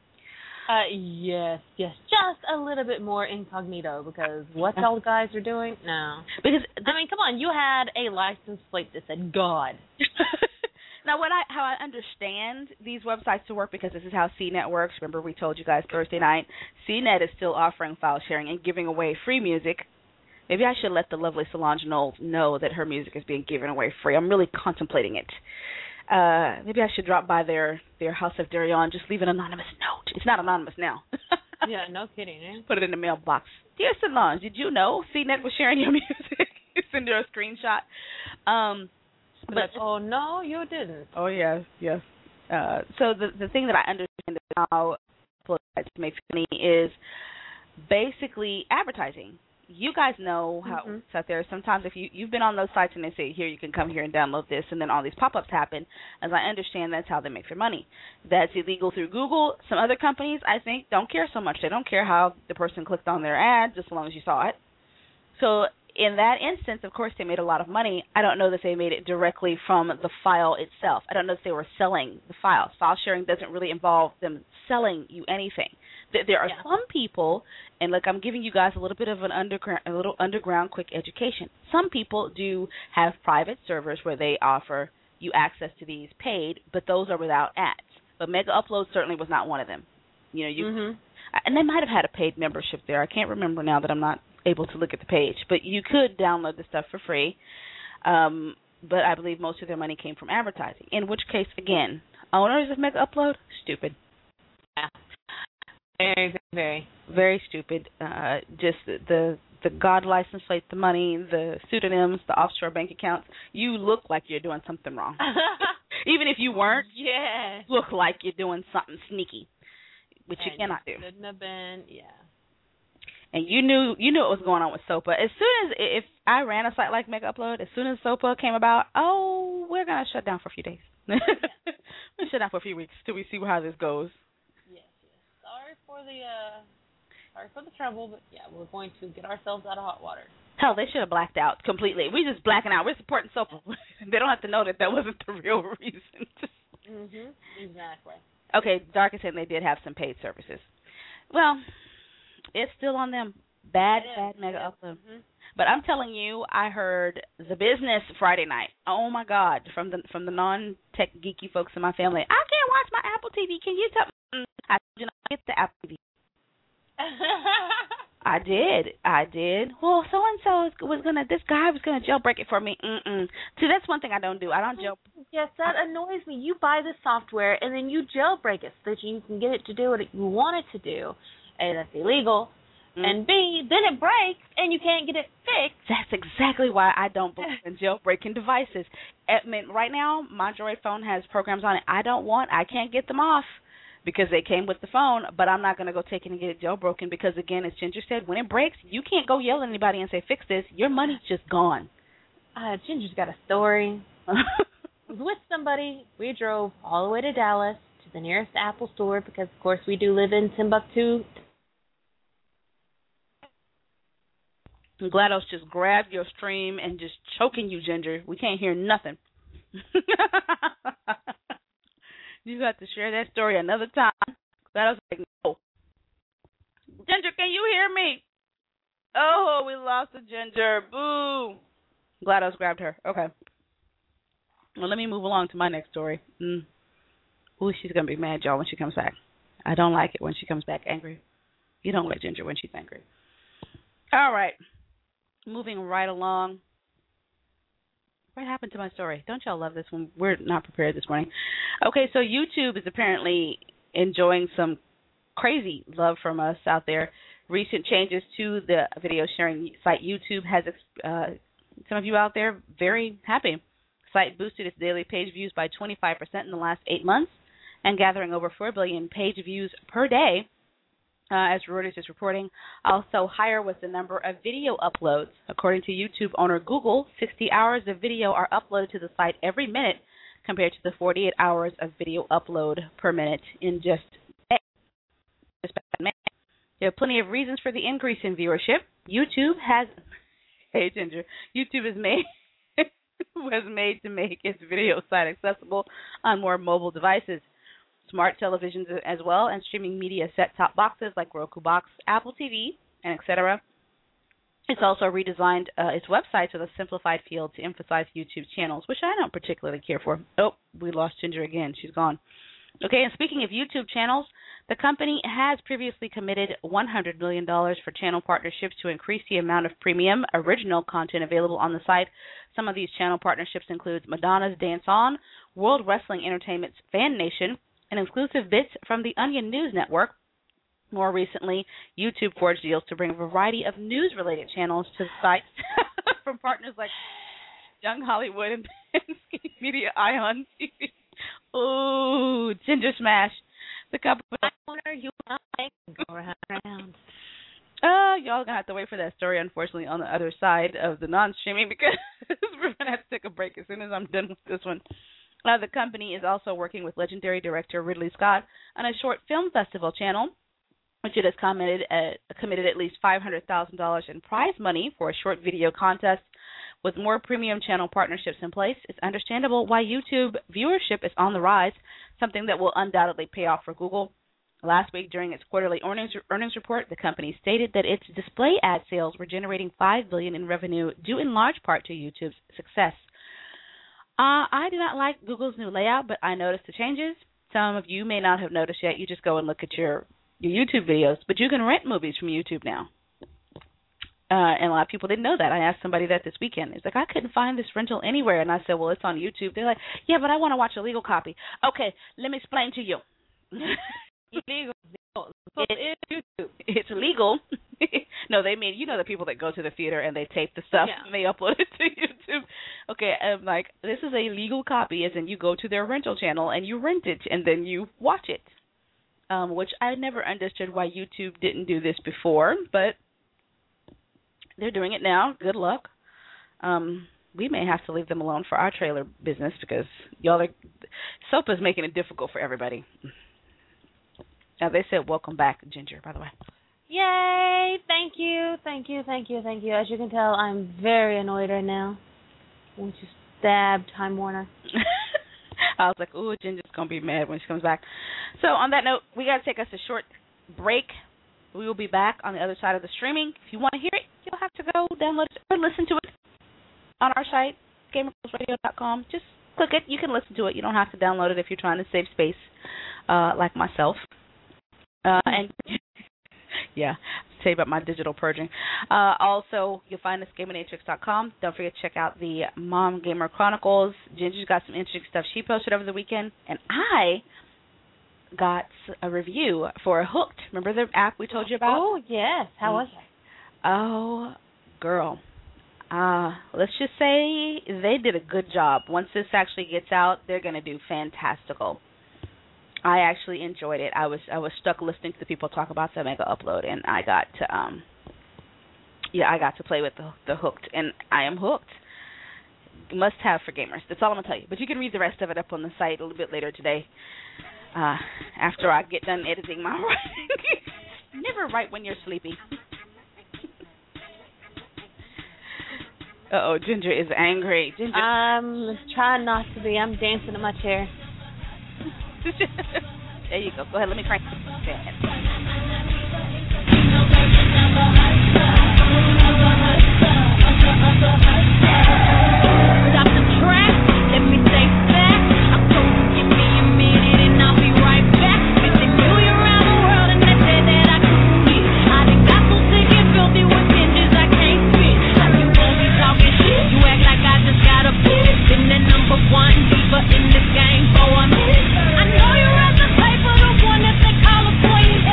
Uh, yes, yes, just a little bit more incognito, because what all the guys are doing? No. Because the, I mean, come on, you had a license plate that said God. Now, what I how I understand these websites to work, because this is how C net works. Remember, we told you guys Thursday night, C net is still offering file sharing and giving away free music. Maybe I should let the lovely Solange Knowles know that her music is being given away free. I'm really contemplating it. Uh, maybe I should drop by their, their House of Darion, just leave an anonymous note. It's not anonymous now. Yeah, no kidding. Eh? Put it in the mailbox. Dear Solange, did you know C net was sharing your music? Send her a screenshot. Um, but, but oh no, you didn't. Oh yes, yes. Uh, so the the thing that I understand how to make money is basically advertising. You guys know how mm-hmm. it's out there. Sometimes if you, you've been on those sites and they say, here, you can come here and download this, and then all these pop-ups happen, as I understand, that's how they make their money. That's illegal through Google. Some other companies, I think, don't care so much. They don't care how the person clicked on their ad, just as long as you saw it. So in that instance, of course, they made a lot of money. I don't know that they made it directly from the file itself. I don't know if they were selling the files. File sharing doesn't really involve them selling you anything. There are yeah. some people, and look, I'm giving you guys a little bit of an underground, a little underground quick education. Some people do have private servers where they offer you access to these paid, but those are without ads. But Mega Upload certainly was not one of them. You know, you mm-hmm. and they might have had a paid membership there. I can't remember now that I'm not able to look at the page, but you could download the stuff for free. Um, but I believe most of their money came from advertising. In which case, again, owners of Mega Upload, stupid. Yeah. Very, very, very stupid. Uh, just the the God license plate, the money, the pseudonyms, the offshore bank accounts. You look like you're doing something wrong, even if you weren't. Yeah, look like you're doing something sneaky, which and you cannot you do. Shouldn't have been. Yeah. And you knew you knew what was going on with SOPA. As soon as if I ran a site like Mega Upload, as soon as SOPA came about, oh, we're gonna shut down for a few days. Yeah. We're gonna shut down for a few weeks till we see how this goes. Sorry for the uh, sorry for the trouble, but yeah, we're going to get ourselves out of hot water. Hell, they should have blacked out completely. We're just blacking out. We're supporting SOPA. They don't have to know that that wasn't the real reason. Mhm. Exactly. Okay, Dark is saying they did have some paid services. Well, it's still on them. Bad, bad Mega Upload. Mm-hmm. But I'm telling you, I heard The Business Friday night. Oh my God, from the from the non-tech geeky folks in my family. I can't watch my Apple T V. Can you tell? I did not get the Apple T V. I did. I did. Well, so and so was gonna. This guy was gonna jailbreak it for me. Mm-mm. See, that's one thing I don't do. I don't jail. Yes, that annoys me. You buy the software and then you jailbreak it so that you can get it to do what you want it to do. A, that's illegal. Mm. And B, then it breaks and you can't get it fixed. That's exactly why I don't believe in jailbreaking devices. I mean, right now, my Droid phone has programs on it I don't want. I can't get them off because they came with the phone, but I'm not going to go take it and get it jailbroken because, again, as Ginger said, when it breaks, you can't go yell at anybody and say, fix this. Your money's just gone. Uh, Ginger's got a story. I was with somebody. We drove all the way to Dallas to the nearest Apple store because, of course, we do live in Timbuktu. GLaDOS just grabbed your stream and just choking you, Ginger. We can't hear nothing. You got to share that story another time. GLaDOS like, no. Ginger, can you hear me? Oh, we lost the Ginger. Boo. GLaDOS grabbed her. Okay. Well, let me move along to my next story. Mm. Ooh, she's going to be mad, y'all, when she comes back. I don't like it when she comes back angry. You don't like Ginger when she's angry. All right. Moving right along. What happened to my story? Don't y'all love this one? We're not prepared this morning. Okay, so YouTube is apparently enjoying some crazy love from us out there. Recent changes to the video sharing site YouTube has uh, some of you out there very happy. The site boosted its daily page views by twenty-five percent in the last eight months and gathering over four billion page views per day. Uh, as Reuters is reporting, also higher was the number of video uploads. According to YouTube owner Google, sixty hours of video are uploaded to the site every minute compared to the forty-eight hours of video upload per minute in just May. There are plenty of reasons for the increase in viewership. YouTube has, hey Ginger, YouTube is made was made to make its video site accessible on more mobile devices, smart televisions as well, and streaming media set-top boxes like Roku Box, Apple T V, and et cetera. It's also redesigned uh, its website with a simplified field to emphasize YouTube channels, which I don't particularly care for. Oh, we lost Ginger again. She's gone. Okay, and speaking of YouTube channels, the company has previously committed one hundred million dollars for channel partnerships to increase the amount of premium original content available on the site. Some of these channel partnerships include Madonna's Dance On, World Wrestling Entertainment's Fan Nation, and exclusive bits from the Onion News Network. More recently, YouTube forged deals to bring a variety of news-related channels to the site from partners like Young Hollywood and Penske Media Ion T V. Ooh, Ginger Smash. The company. You go around. Uh, y'all gonna have to wait for that story, unfortunately, on the other side of the non-streaming because we're gonna have to take a break as soon as I'm done with this one. Uh, the company is also working with legendary director Ridley Scott on a short film festival channel, which it has committed at, committed at least five hundred thousand dollars in prize money for a short video contest. With more premium channel partnerships in place, it's understandable why YouTube viewership is on the rise, something that will undoubtedly pay off for Google. Last week, during its quarterly earnings, earnings report, the company stated that its display ad sales were generating five billion dollars in revenue, due in large part to YouTube's success. Uh, I do not like Google's new layout, but I noticed the changes. Some of you may not have noticed yet. You just go and look at your, your YouTube videos, but you can rent movies from YouTube now. Uh, and a lot of people didn't know that. I asked somebody that this weekend. It's like, I couldn't find this rental anywhere. And I said, well, it's on YouTube. They're like, yeah, but I want to watch a legal copy. Okay, let me explain to you. Illegal. It, YouTube. It's legal. No, they mean, you know, the people that go to the theater and they tape the stuff yeah. and they upload it to YouTube. Okay, I'm like, this is a legal copy, as in you go to their rental channel and you rent it and then you watch it, um, which I never understood why YouTube didn't do this before, but they're doing it now. Good luck. Um, we may have to leave them alone for our trailer business because y'all are, SOPA's making it difficult for everybody. Now, they said welcome back, Ginger, by the way. Yay! Thank you, thank you, thank you, thank you. As you can tell, I'm very annoyed right now. We just stabbed Time Warner. I was like, ooh, Ginger's going to be mad when she comes back. So on that note, we got to take us a short break. We will be back on the other side of the streaming. If you want to hear it, you'll have to go download it or listen to it on our site, gamer girls radio dot com. Just click it. You can listen to it. You don't have to download it if you're trying to save space, uh, like myself. Uh, and yeah, tell you about my digital purging. Uh, also, you'll find us gamernatrix dot com. Don't forget to check out the Mom Gamer Chronicles. Ginger's got some interesting stuff she posted over the weekend, and I got a review for Hooked. Remember the app we told you about? Oh, yes. How was it? Oh, girl. Uh, let's just say they did a good job. Once this actually gets out, they're going to do fantastical. I actually enjoyed it. I was I was stuck listening to the people talk about the Mega Upload, and I got to um yeah I got to play with the the Hooked, and I am hooked. Must have for gamers. That's all I'm gonna tell you. But you can read the rest of it up on the site a little bit later today. Uh, after I get done editing my writing. Never write when you're sleepy. Uh oh, Ginger is angry. Ginger. I'm trying not to be. I'm dancing in my chair. There you go. Go ahead. Let me crank. Stop the track. Let me say that. I'm told to give me a minute and I'll be right back. Missing you around the world and they said that I couldn't get. I done got so sick and filthy with tinges I can't spit. Like you won't be talking shit. You act like I just got a bit. Been the number one diva in this game for a minute. I know you're at the play for the one that they call a queen.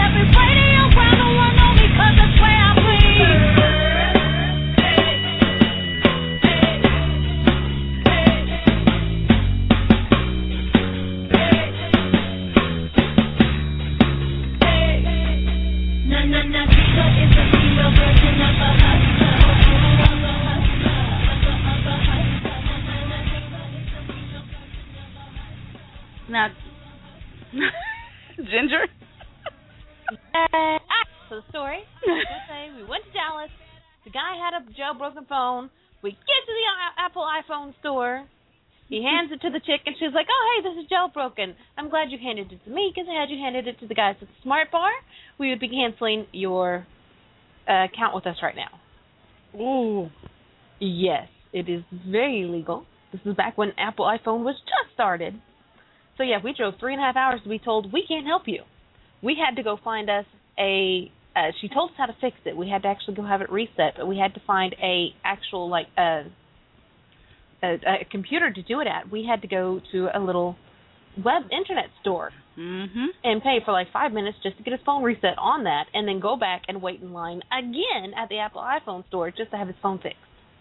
Ginger. Yeah. So the story, let's say we went to Dallas. The guy had a jailbroken phone. We get to the I- Apple iPhone store. He hands it to the chick, and she's like, oh, hey, this is jailbroken. I'm glad you handed it to me, because had you handed it to the guys at the Smart Bar, we would be canceling your uh, account with us right now. Ooh. Yes, it is very illegal. This is back when Apple iPhone was just started. So, yeah, we drove three and a half hours to be told, we can't help you. We had to go find us a, uh, she told us how to fix it. We had to actually go have it reset, but we had to find a actual, like, uh, a, a computer to do it at. We had to go to a little web internet store mm-hmm. and pay for, like, five minutes just to get his phone reset on that, and then go back and wait in line again at the Apple iPhone store just to have his phone fixed.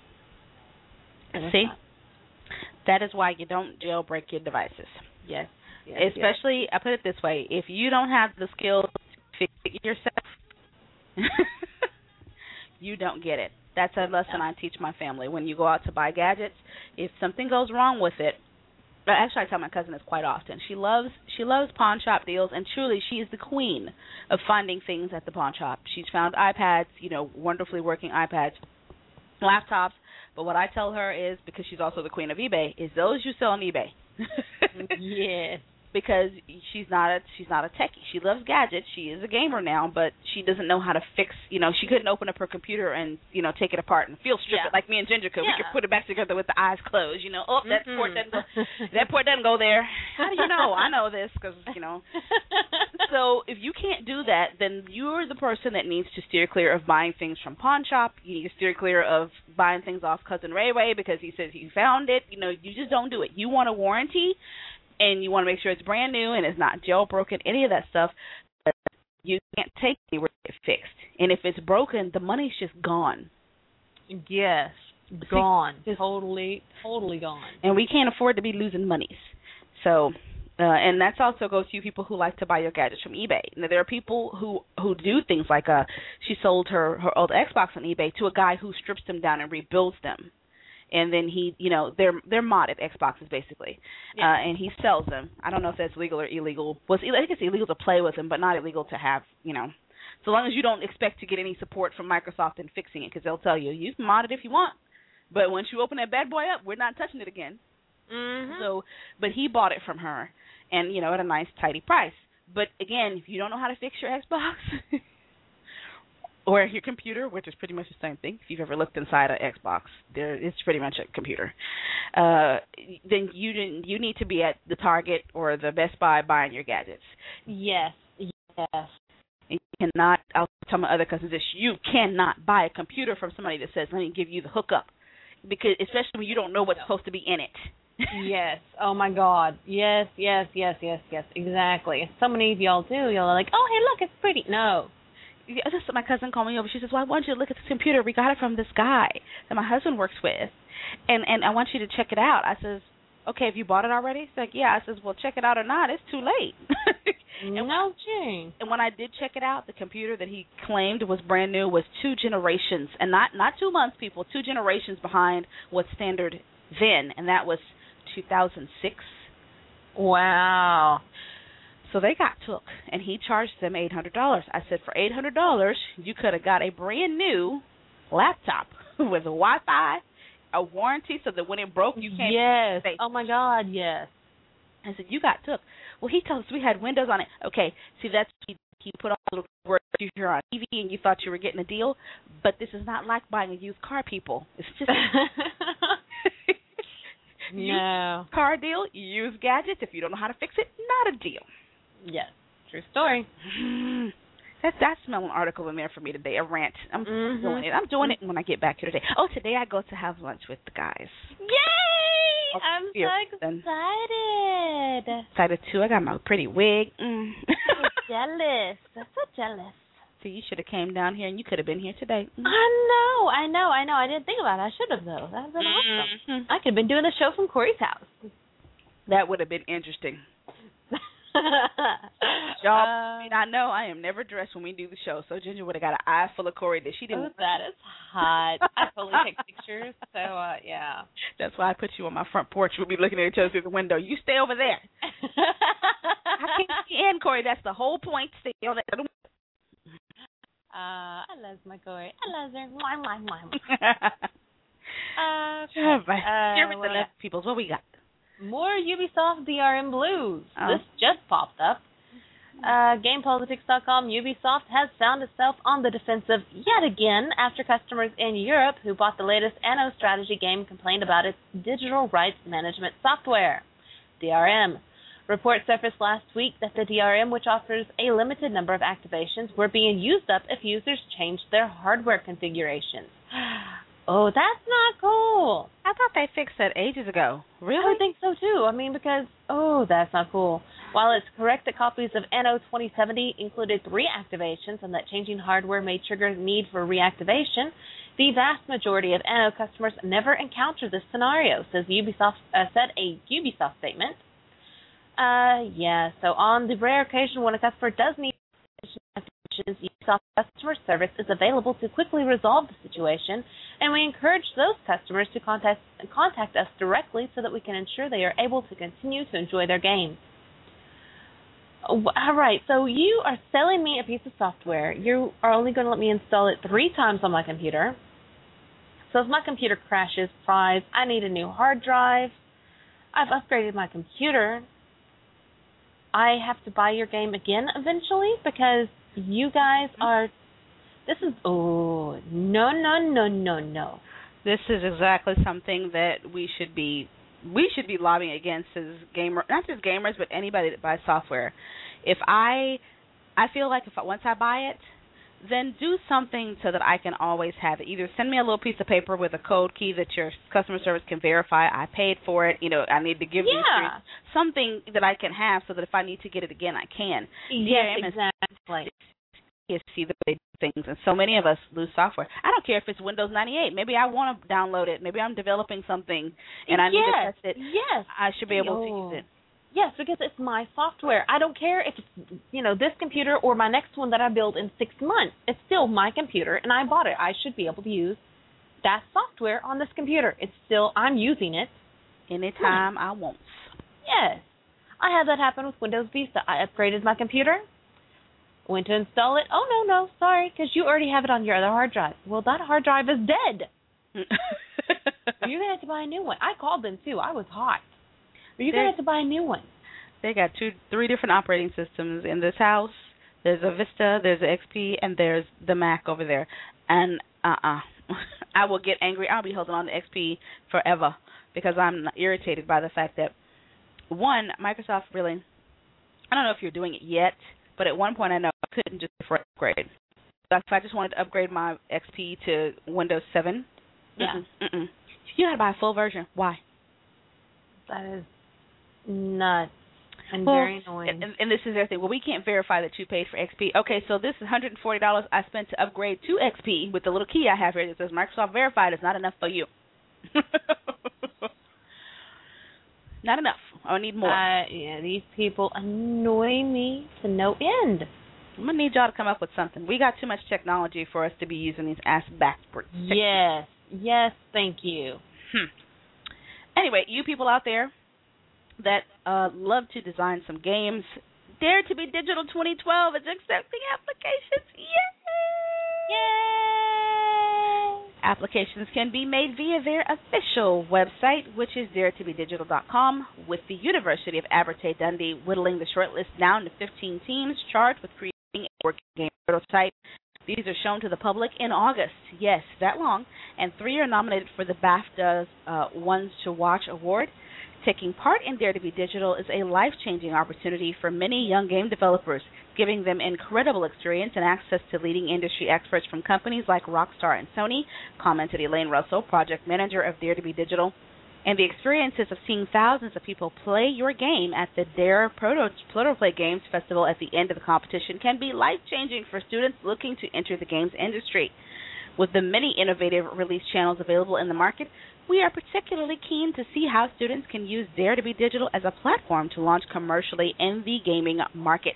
See? That is why you don't jailbreak your devices. Yes. yes Especially, yes. I put it this way, if you don't have the skills to fix it yourself, you don't get it. That's a lesson I teach my family. When you go out to buy gadgets, if something goes wrong with it, actually I tell my cousin this quite often. She loves she loves pawn shop deals, and truly she is the queen of finding things at the pawn shop. She's found iPads, you know, wonderfully working iPads, laptops. But what I tell her is, because she's also the queen of eBay, is those you sell on eBay. Yes. Because she's not a she's not a techie. She loves gadgets. She is a gamer now, but she doesn't know how to fix. You know, she couldn't open up her computer and you know take it apart and field strip yeah. it like me and Ginger could. Yeah. We could put it back together with the eyes closed. You know, oh that mm-hmm. port doesn't go. That port doesn't go there. How do you know? I know this because you know. So if you can't do that, then you're the person that needs to steer clear of buying things from pawn shop. You need to steer clear of buying things off Cousin Ray Ray because he says he found it. You know, you just don't do it. You want a warranty. And you want to make sure it's brand new and it's not jailbroken, any of that stuff. But you can't take it anywhere to get fixed. And if it's broken, the money's just gone. Yes, gone. See, totally, totally gone. And we can't afford to be losing monies. So, uh, and that also goes to you people who like to buy your gadgets from eBay. Now, there are people who, who do things like uh, she sold her, her old Xbox on eBay to a guy who strips them down and rebuilds them. And then he, you know, they're they're modded Xboxes basically, yeah. uh, and he sells them. I don't know if that's legal or illegal. Well, it's, I think it's illegal to play with them, but not illegal to have, you know, so long as you don't expect to get any support from Microsoft in fixing it, because they'll tell you you can mod it if you want, but once you open that bad boy up, we're not touching it again. Mm-hmm. So, but he bought it from her, and you know, at a nice tidy price. But again, if you don't know how to fix your Xbox. Or your computer, which is pretty much the same thing. If you've ever looked inside an Xbox, there it's pretty much a computer. Uh, then you didn't, you need to be at the Target or the Best Buy buying your gadgets. Yes, yes. And you cannot. I'll tell my other cousins this: you cannot buy a computer from somebody that says, "Let me give you the hookup," because especially when you don't know what's supposed to be in it. Yes. Oh my God. Yes, yes, yes, yes, yes. Exactly. So many of y'all do. Y'all are like, "Oh, hey, look, it's pretty." No. Just my cousin called me over. She says, "Well, I want you to look at this computer. We got it from this guy that my husband works with, and and I want you to check it out." I says, "Okay, have you bought it already?" She's like, "Yeah." I says, "Well, check it out or not. It's too late." and no, Jane. And when I did check it out, the computer that he claimed was brand new was two generations, and not not two months, people, two generations behind what's standard then, and that was two thousand six. Wow. So they got took, and he charged them eight hundred dollars. I said, for eight hundred dollars, you could have got a brand new laptop with a Wi-Fi, a warranty, so that when it broke, you can't. Yes. Say, oh my God. Yes. I said, you got took. Well, he told us we had windows on it. Okay. See, that's he, he put all the little words you hear on T V, and you thought you were getting a deal, but this is not like buying a used car, people. It's just. No. Used car deal. You use gadgets. If you don't know how to fix it, not a deal. Yes, true story. That's that's smell an article in there for me today, a rant. I'm mm-hmm. doing it. I'm doing it when I get back here today. Oh, today I go to have lunch with the guys. Yay! Oh, I'm so then. excited. Excited too. I got my pretty wig. Mm. I'm jealous. I'm so jealous. So you should have came down here and you could have been here today. Mm. I know, I know, I know. I didn't think about it. I should have though. That would have been mm-hmm. awesome. I could have been doing the show from Corey's house. That would have been interesting. Y'all Uh, may not know I am never dressed when we do the show, so Ginger would have got an eye full of Corey that she oh, didn't. that is hot. I totally take pictures, so uh, yeah. That's why I put you on my front porch. We'll be looking at each other through the window. You stay over there. I can't see in, Corey. That's the whole point. Stay over there. Uh, I love my Corey. I love her. Mwah, mwah, mwah. uh, Okay. Share with Uh, the what next peoples. What we got? More Ubisoft D R M blues. Oh. This just popped up. Uh, GamePolitics dot com, Ubisoft has found itself on the defensive yet again after customers in Europe who bought the latest Anno strategy game complained about its digital rights management software, D R M. Reports surfaced last week that the D R M, which offers a limited number of activations, were being used up if users changed their hardware configurations. Oh, that's not cool. I thought they fixed that ages ago. Really? I would think so too. I mean, because, oh, that's not cool. While it's correct that copies of Anno twenty seventy included three activations and that changing hardware may trigger the need for reactivation, the vast majority of Anno customers never encounter this scenario, says Ubisoft, uh, said a Ubisoft statement. Uh, yeah, so on the rare occasion when a customer does need activations, Ubisoft customer service is available to quickly resolve the situation, and we encourage those customers to contact contact us directly so that we can ensure they are able to continue to enjoy their games. All right, so you are selling me a piece of software. You are only going to let me install it three times on my computer. So if my computer crashes, fries, I need a new hard drive, I've upgraded my computer, I have to buy your game again eventually because you guys are, this is, oh, no, no, no, no, no. This is exactly something that we should be we should be lobbying against as gamer, not just gamers, but anybody that buys software. If I, I feel like if I, once I buy it, then do something so that I can always have it. Either send me a little piece of paper with a code key that your customer service can verify I paid for it. You know, I need to give Yeah. you something that I can have so that if I need to get it again, I can. Yes, D R M is exactly. is see the way they do things, and so many of us lose software. I don't care if it's Windows ninety-eight. Maybe I want to download it. Maybe I'm developing something, and I need yes, to test it. Yes. I should be able Oh. to use it. Yes, because it's my software. I don't care if it's, you know, this computer or my next one that I build in six months. It's still my computer, and I bought it. I should be able to use that software on this computer. It's still, I'm using it. Anytime I want. Yes. I had that happen with Windows Vista. I upgraded my computer, went to install it. Oh, no, no, sorry, because you already have it on your other hard drive. Well, that hard drive is dead. You're going to have to buy a new one. I called them, too. I was hot. You're going to have to buy a new one. They got two, three different operating systems in this house. There's a Vista, there's a X P, and there's the Mac over there. And uh-uh. I will get angry. I'll be holding on to X P forever because I'm irritated by the fact that, one, Microsoft really, I don't know if you're doing it yet, but at one point I know I couldn't just for upgrade. If I just wanted to upgrade my X P to Windows seven, Yeah. mm-mm, mm-mm. You got to buy a full version. Why? That is nuts and Well, very annoying. And, and this is their thing. Well, we can't verify that you paid for X P. Okay, so this is one hundred forty dollars I spent to upgrade to X P with the little key I have here that says Microsoft Verified is not enough for you. Not enough. I need more. Uh, yeah, these people annoy me to no end. I'm going to need y'all to come up with something. We got too much technology for us to be using these ass backwards. Yes. Yes, thank you. Hmm. Anyway, you people out there that uh, love to design some games, Dare to be Digital twenty twelve is accepting applications. Yay! Yay! Applications can be made via their official website, which is dare to be digital dot com, with the University of Abertay Dundee whittling the shortlist down to fifteen teams charged with creating a working game prototype. These are shown to the public in August. Yes, that long. And three are nominated for the BAFTA uh, Ones to Watch Award. Taking part in Dare to be Digital is a life-changing opportunity for many young game developers, giving them incredible experience and access to leading industry experts from companies like Rockstar and Sony, commented Elaine Russell, project manager of Dare to be Digital. And the experiences of seeing thousands of people play your game at the Dare Proto, Protoplay Games Festival at the end of the competition can be life-changing for students looking to enter the games industry. With the many innovative release channels available in the market, we are particularly keen to see how students can use Dare to Be Digital as a platform to launch commercially in the gaming market.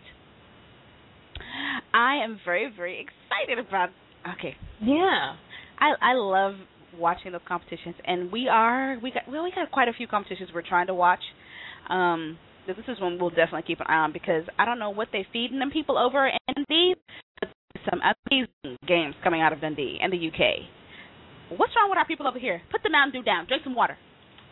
I am very, very excited about. Okay. Yeah. I I love watching those competitions, and we are we got well we got quite a few competitions we're trying to watch. Um, this is one we'll definitely keep an eye on because I don't know what they feeding them people over in Dundee, but there's some amazing games coming out of Dundee and the U K. What's wrong with our people over here? Put the Mountain Dew down. Drink some water.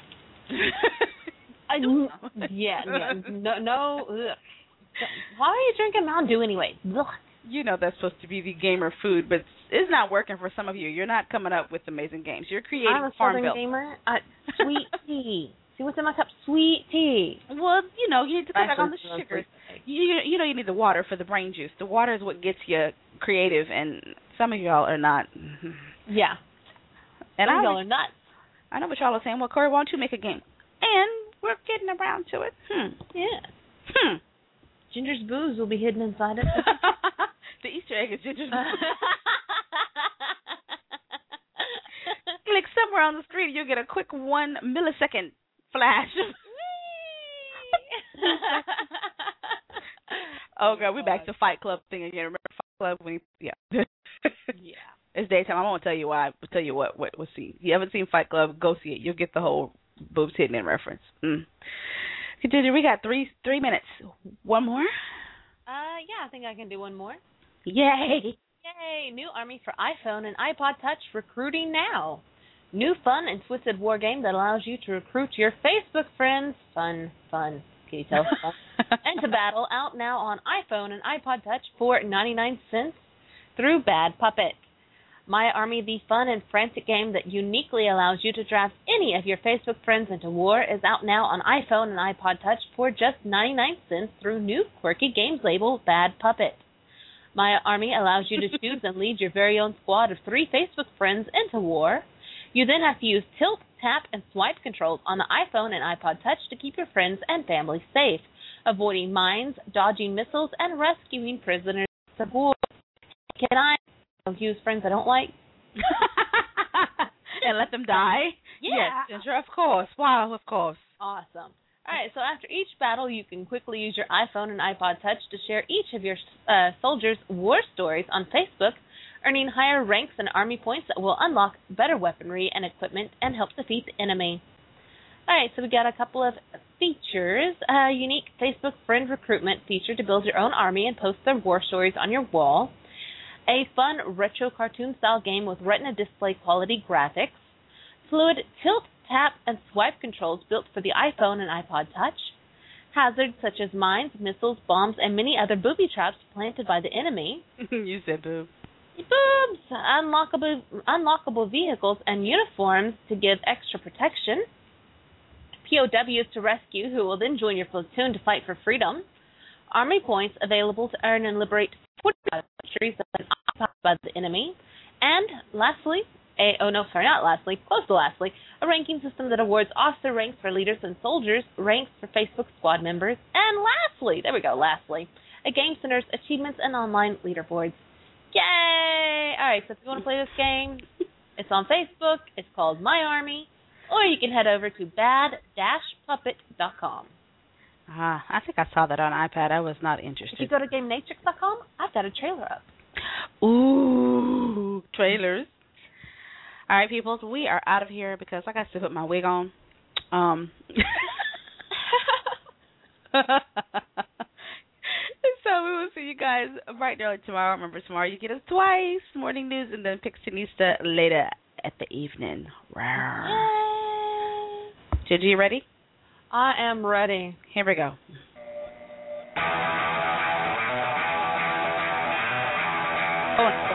I, yeah, yeah, no, no. Ugh. Why are you drinking Mountain Dew anyway? Ugh. You know that's supposed to be the gamer food, but it's not working for some of you. You're not coming up with amazing games. You're creating I'm a Farmville. Southern gamer. Uh, sweet tea. See what's in my cup? Sweet tea. Well, you know, you need to cut back on the Actually, sugar. You you know you need the water for the brain juice. The water is what gets you creative, and some of y'all are not. Yeah. And Some I of y'all are nuts. I know what y'all are saying. Well, Corey, why don't you make a game? And we're getting around to it. Hmm. Yeah. Hmm. Ginger's booze will be hidden inside it. The Easter egg is Ginger's booze. Like somewhere on the screen, you'll get a quick one millisecond flash. Oh god, we're back to Fight Club thing again. Remember Fight Club? When he, yeah. Yeah. It's daytime. I won't tell you why. I'll tell you what. What was seen. You haven't seen Fight Club? Go see it. You'll get the whole boobs hidden in reference. Mm. Continue. We got three three minutes. One more. Uh, yeah, I think I can do one more. Yay! Yay! New Army for iPhone and iPod Touch recruiting now. New fun and twisted war game that allows you to recruit your Facebook friends. Fun, fun. Can you tell? Fun. And to battle out now on iPhone and iPod Touch for ninety-nine cents through Bad Puppet. My Army, the fun and frantic game that uniquely allows you to draft any of your Facebook friends into war, is out now on iPhone and iPod Touch for just ninety-nine cents through new quirky games label Bad Puppet. My Army allows you to choose and lead your very own squad of three Facebook friends into war. You then have to use tilt, tap, and swipe controls on the iPhone and iPod Touch to keep your friends and family safe, avoiding mines, dodging missiles, and rescuing prisoners of war. Can I use friends I don't like? And let them die? Yeah. Yes, Ginger, of course. Wow, of course. Awesome. All right, so after each battle, you can quickly use your iPhone and iPod Touch to share each of your uh, soldiers' war stories on Facebook, earning higher ranks and army points that will unlock better weaponry and equipment and help defeat the enemy. All right, so we got a couple of features. A unique Facebook friend recruitment feature to build your own army and post their war stories on your wall. A fun retro cartoon-style game with Retina display quality graphics. Fluid tilt, tap, and swipe controls built for the iPhone and iPod Touch. Hazards such as mines, missiles, bombs, and many other booby traps planted by the enemy. You said boob. Boobs! Unlockable, unlockable vehicles and uniforms to give extra protection. P O Ws to rescue, who will then join your platoon to fight for freedom. Army points available to earn and liberate forty-five countries that have been occupied by the enemy. And lastly, a, oh no, sorry, not lastly, close to lastly, a ranking system that awards officer ranks for leaders and soldiers, ranks for Facebook squad members, and lastly, there we go, lastly, a game center's achievements and online leaderboards. Yay! Alright, so if you want to play this game, it's on Facebook, it's called My Army, or you can head over to bad dash puppet dot com. Ah, I think I saw that on iPad. I was not interested. If you go to game natrix dot com, I've got a trailer up. Ooh, trailers. All right, people, we are out of here because I got to put my wig on. Um, so we will see you guys bright and early tomorrow. Remember, tomorrow you get us twice, morning news, and then Pixinista later at the evening. Yay. Gigi, you ready? I am ready. Here we go. Oh,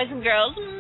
boys and girls,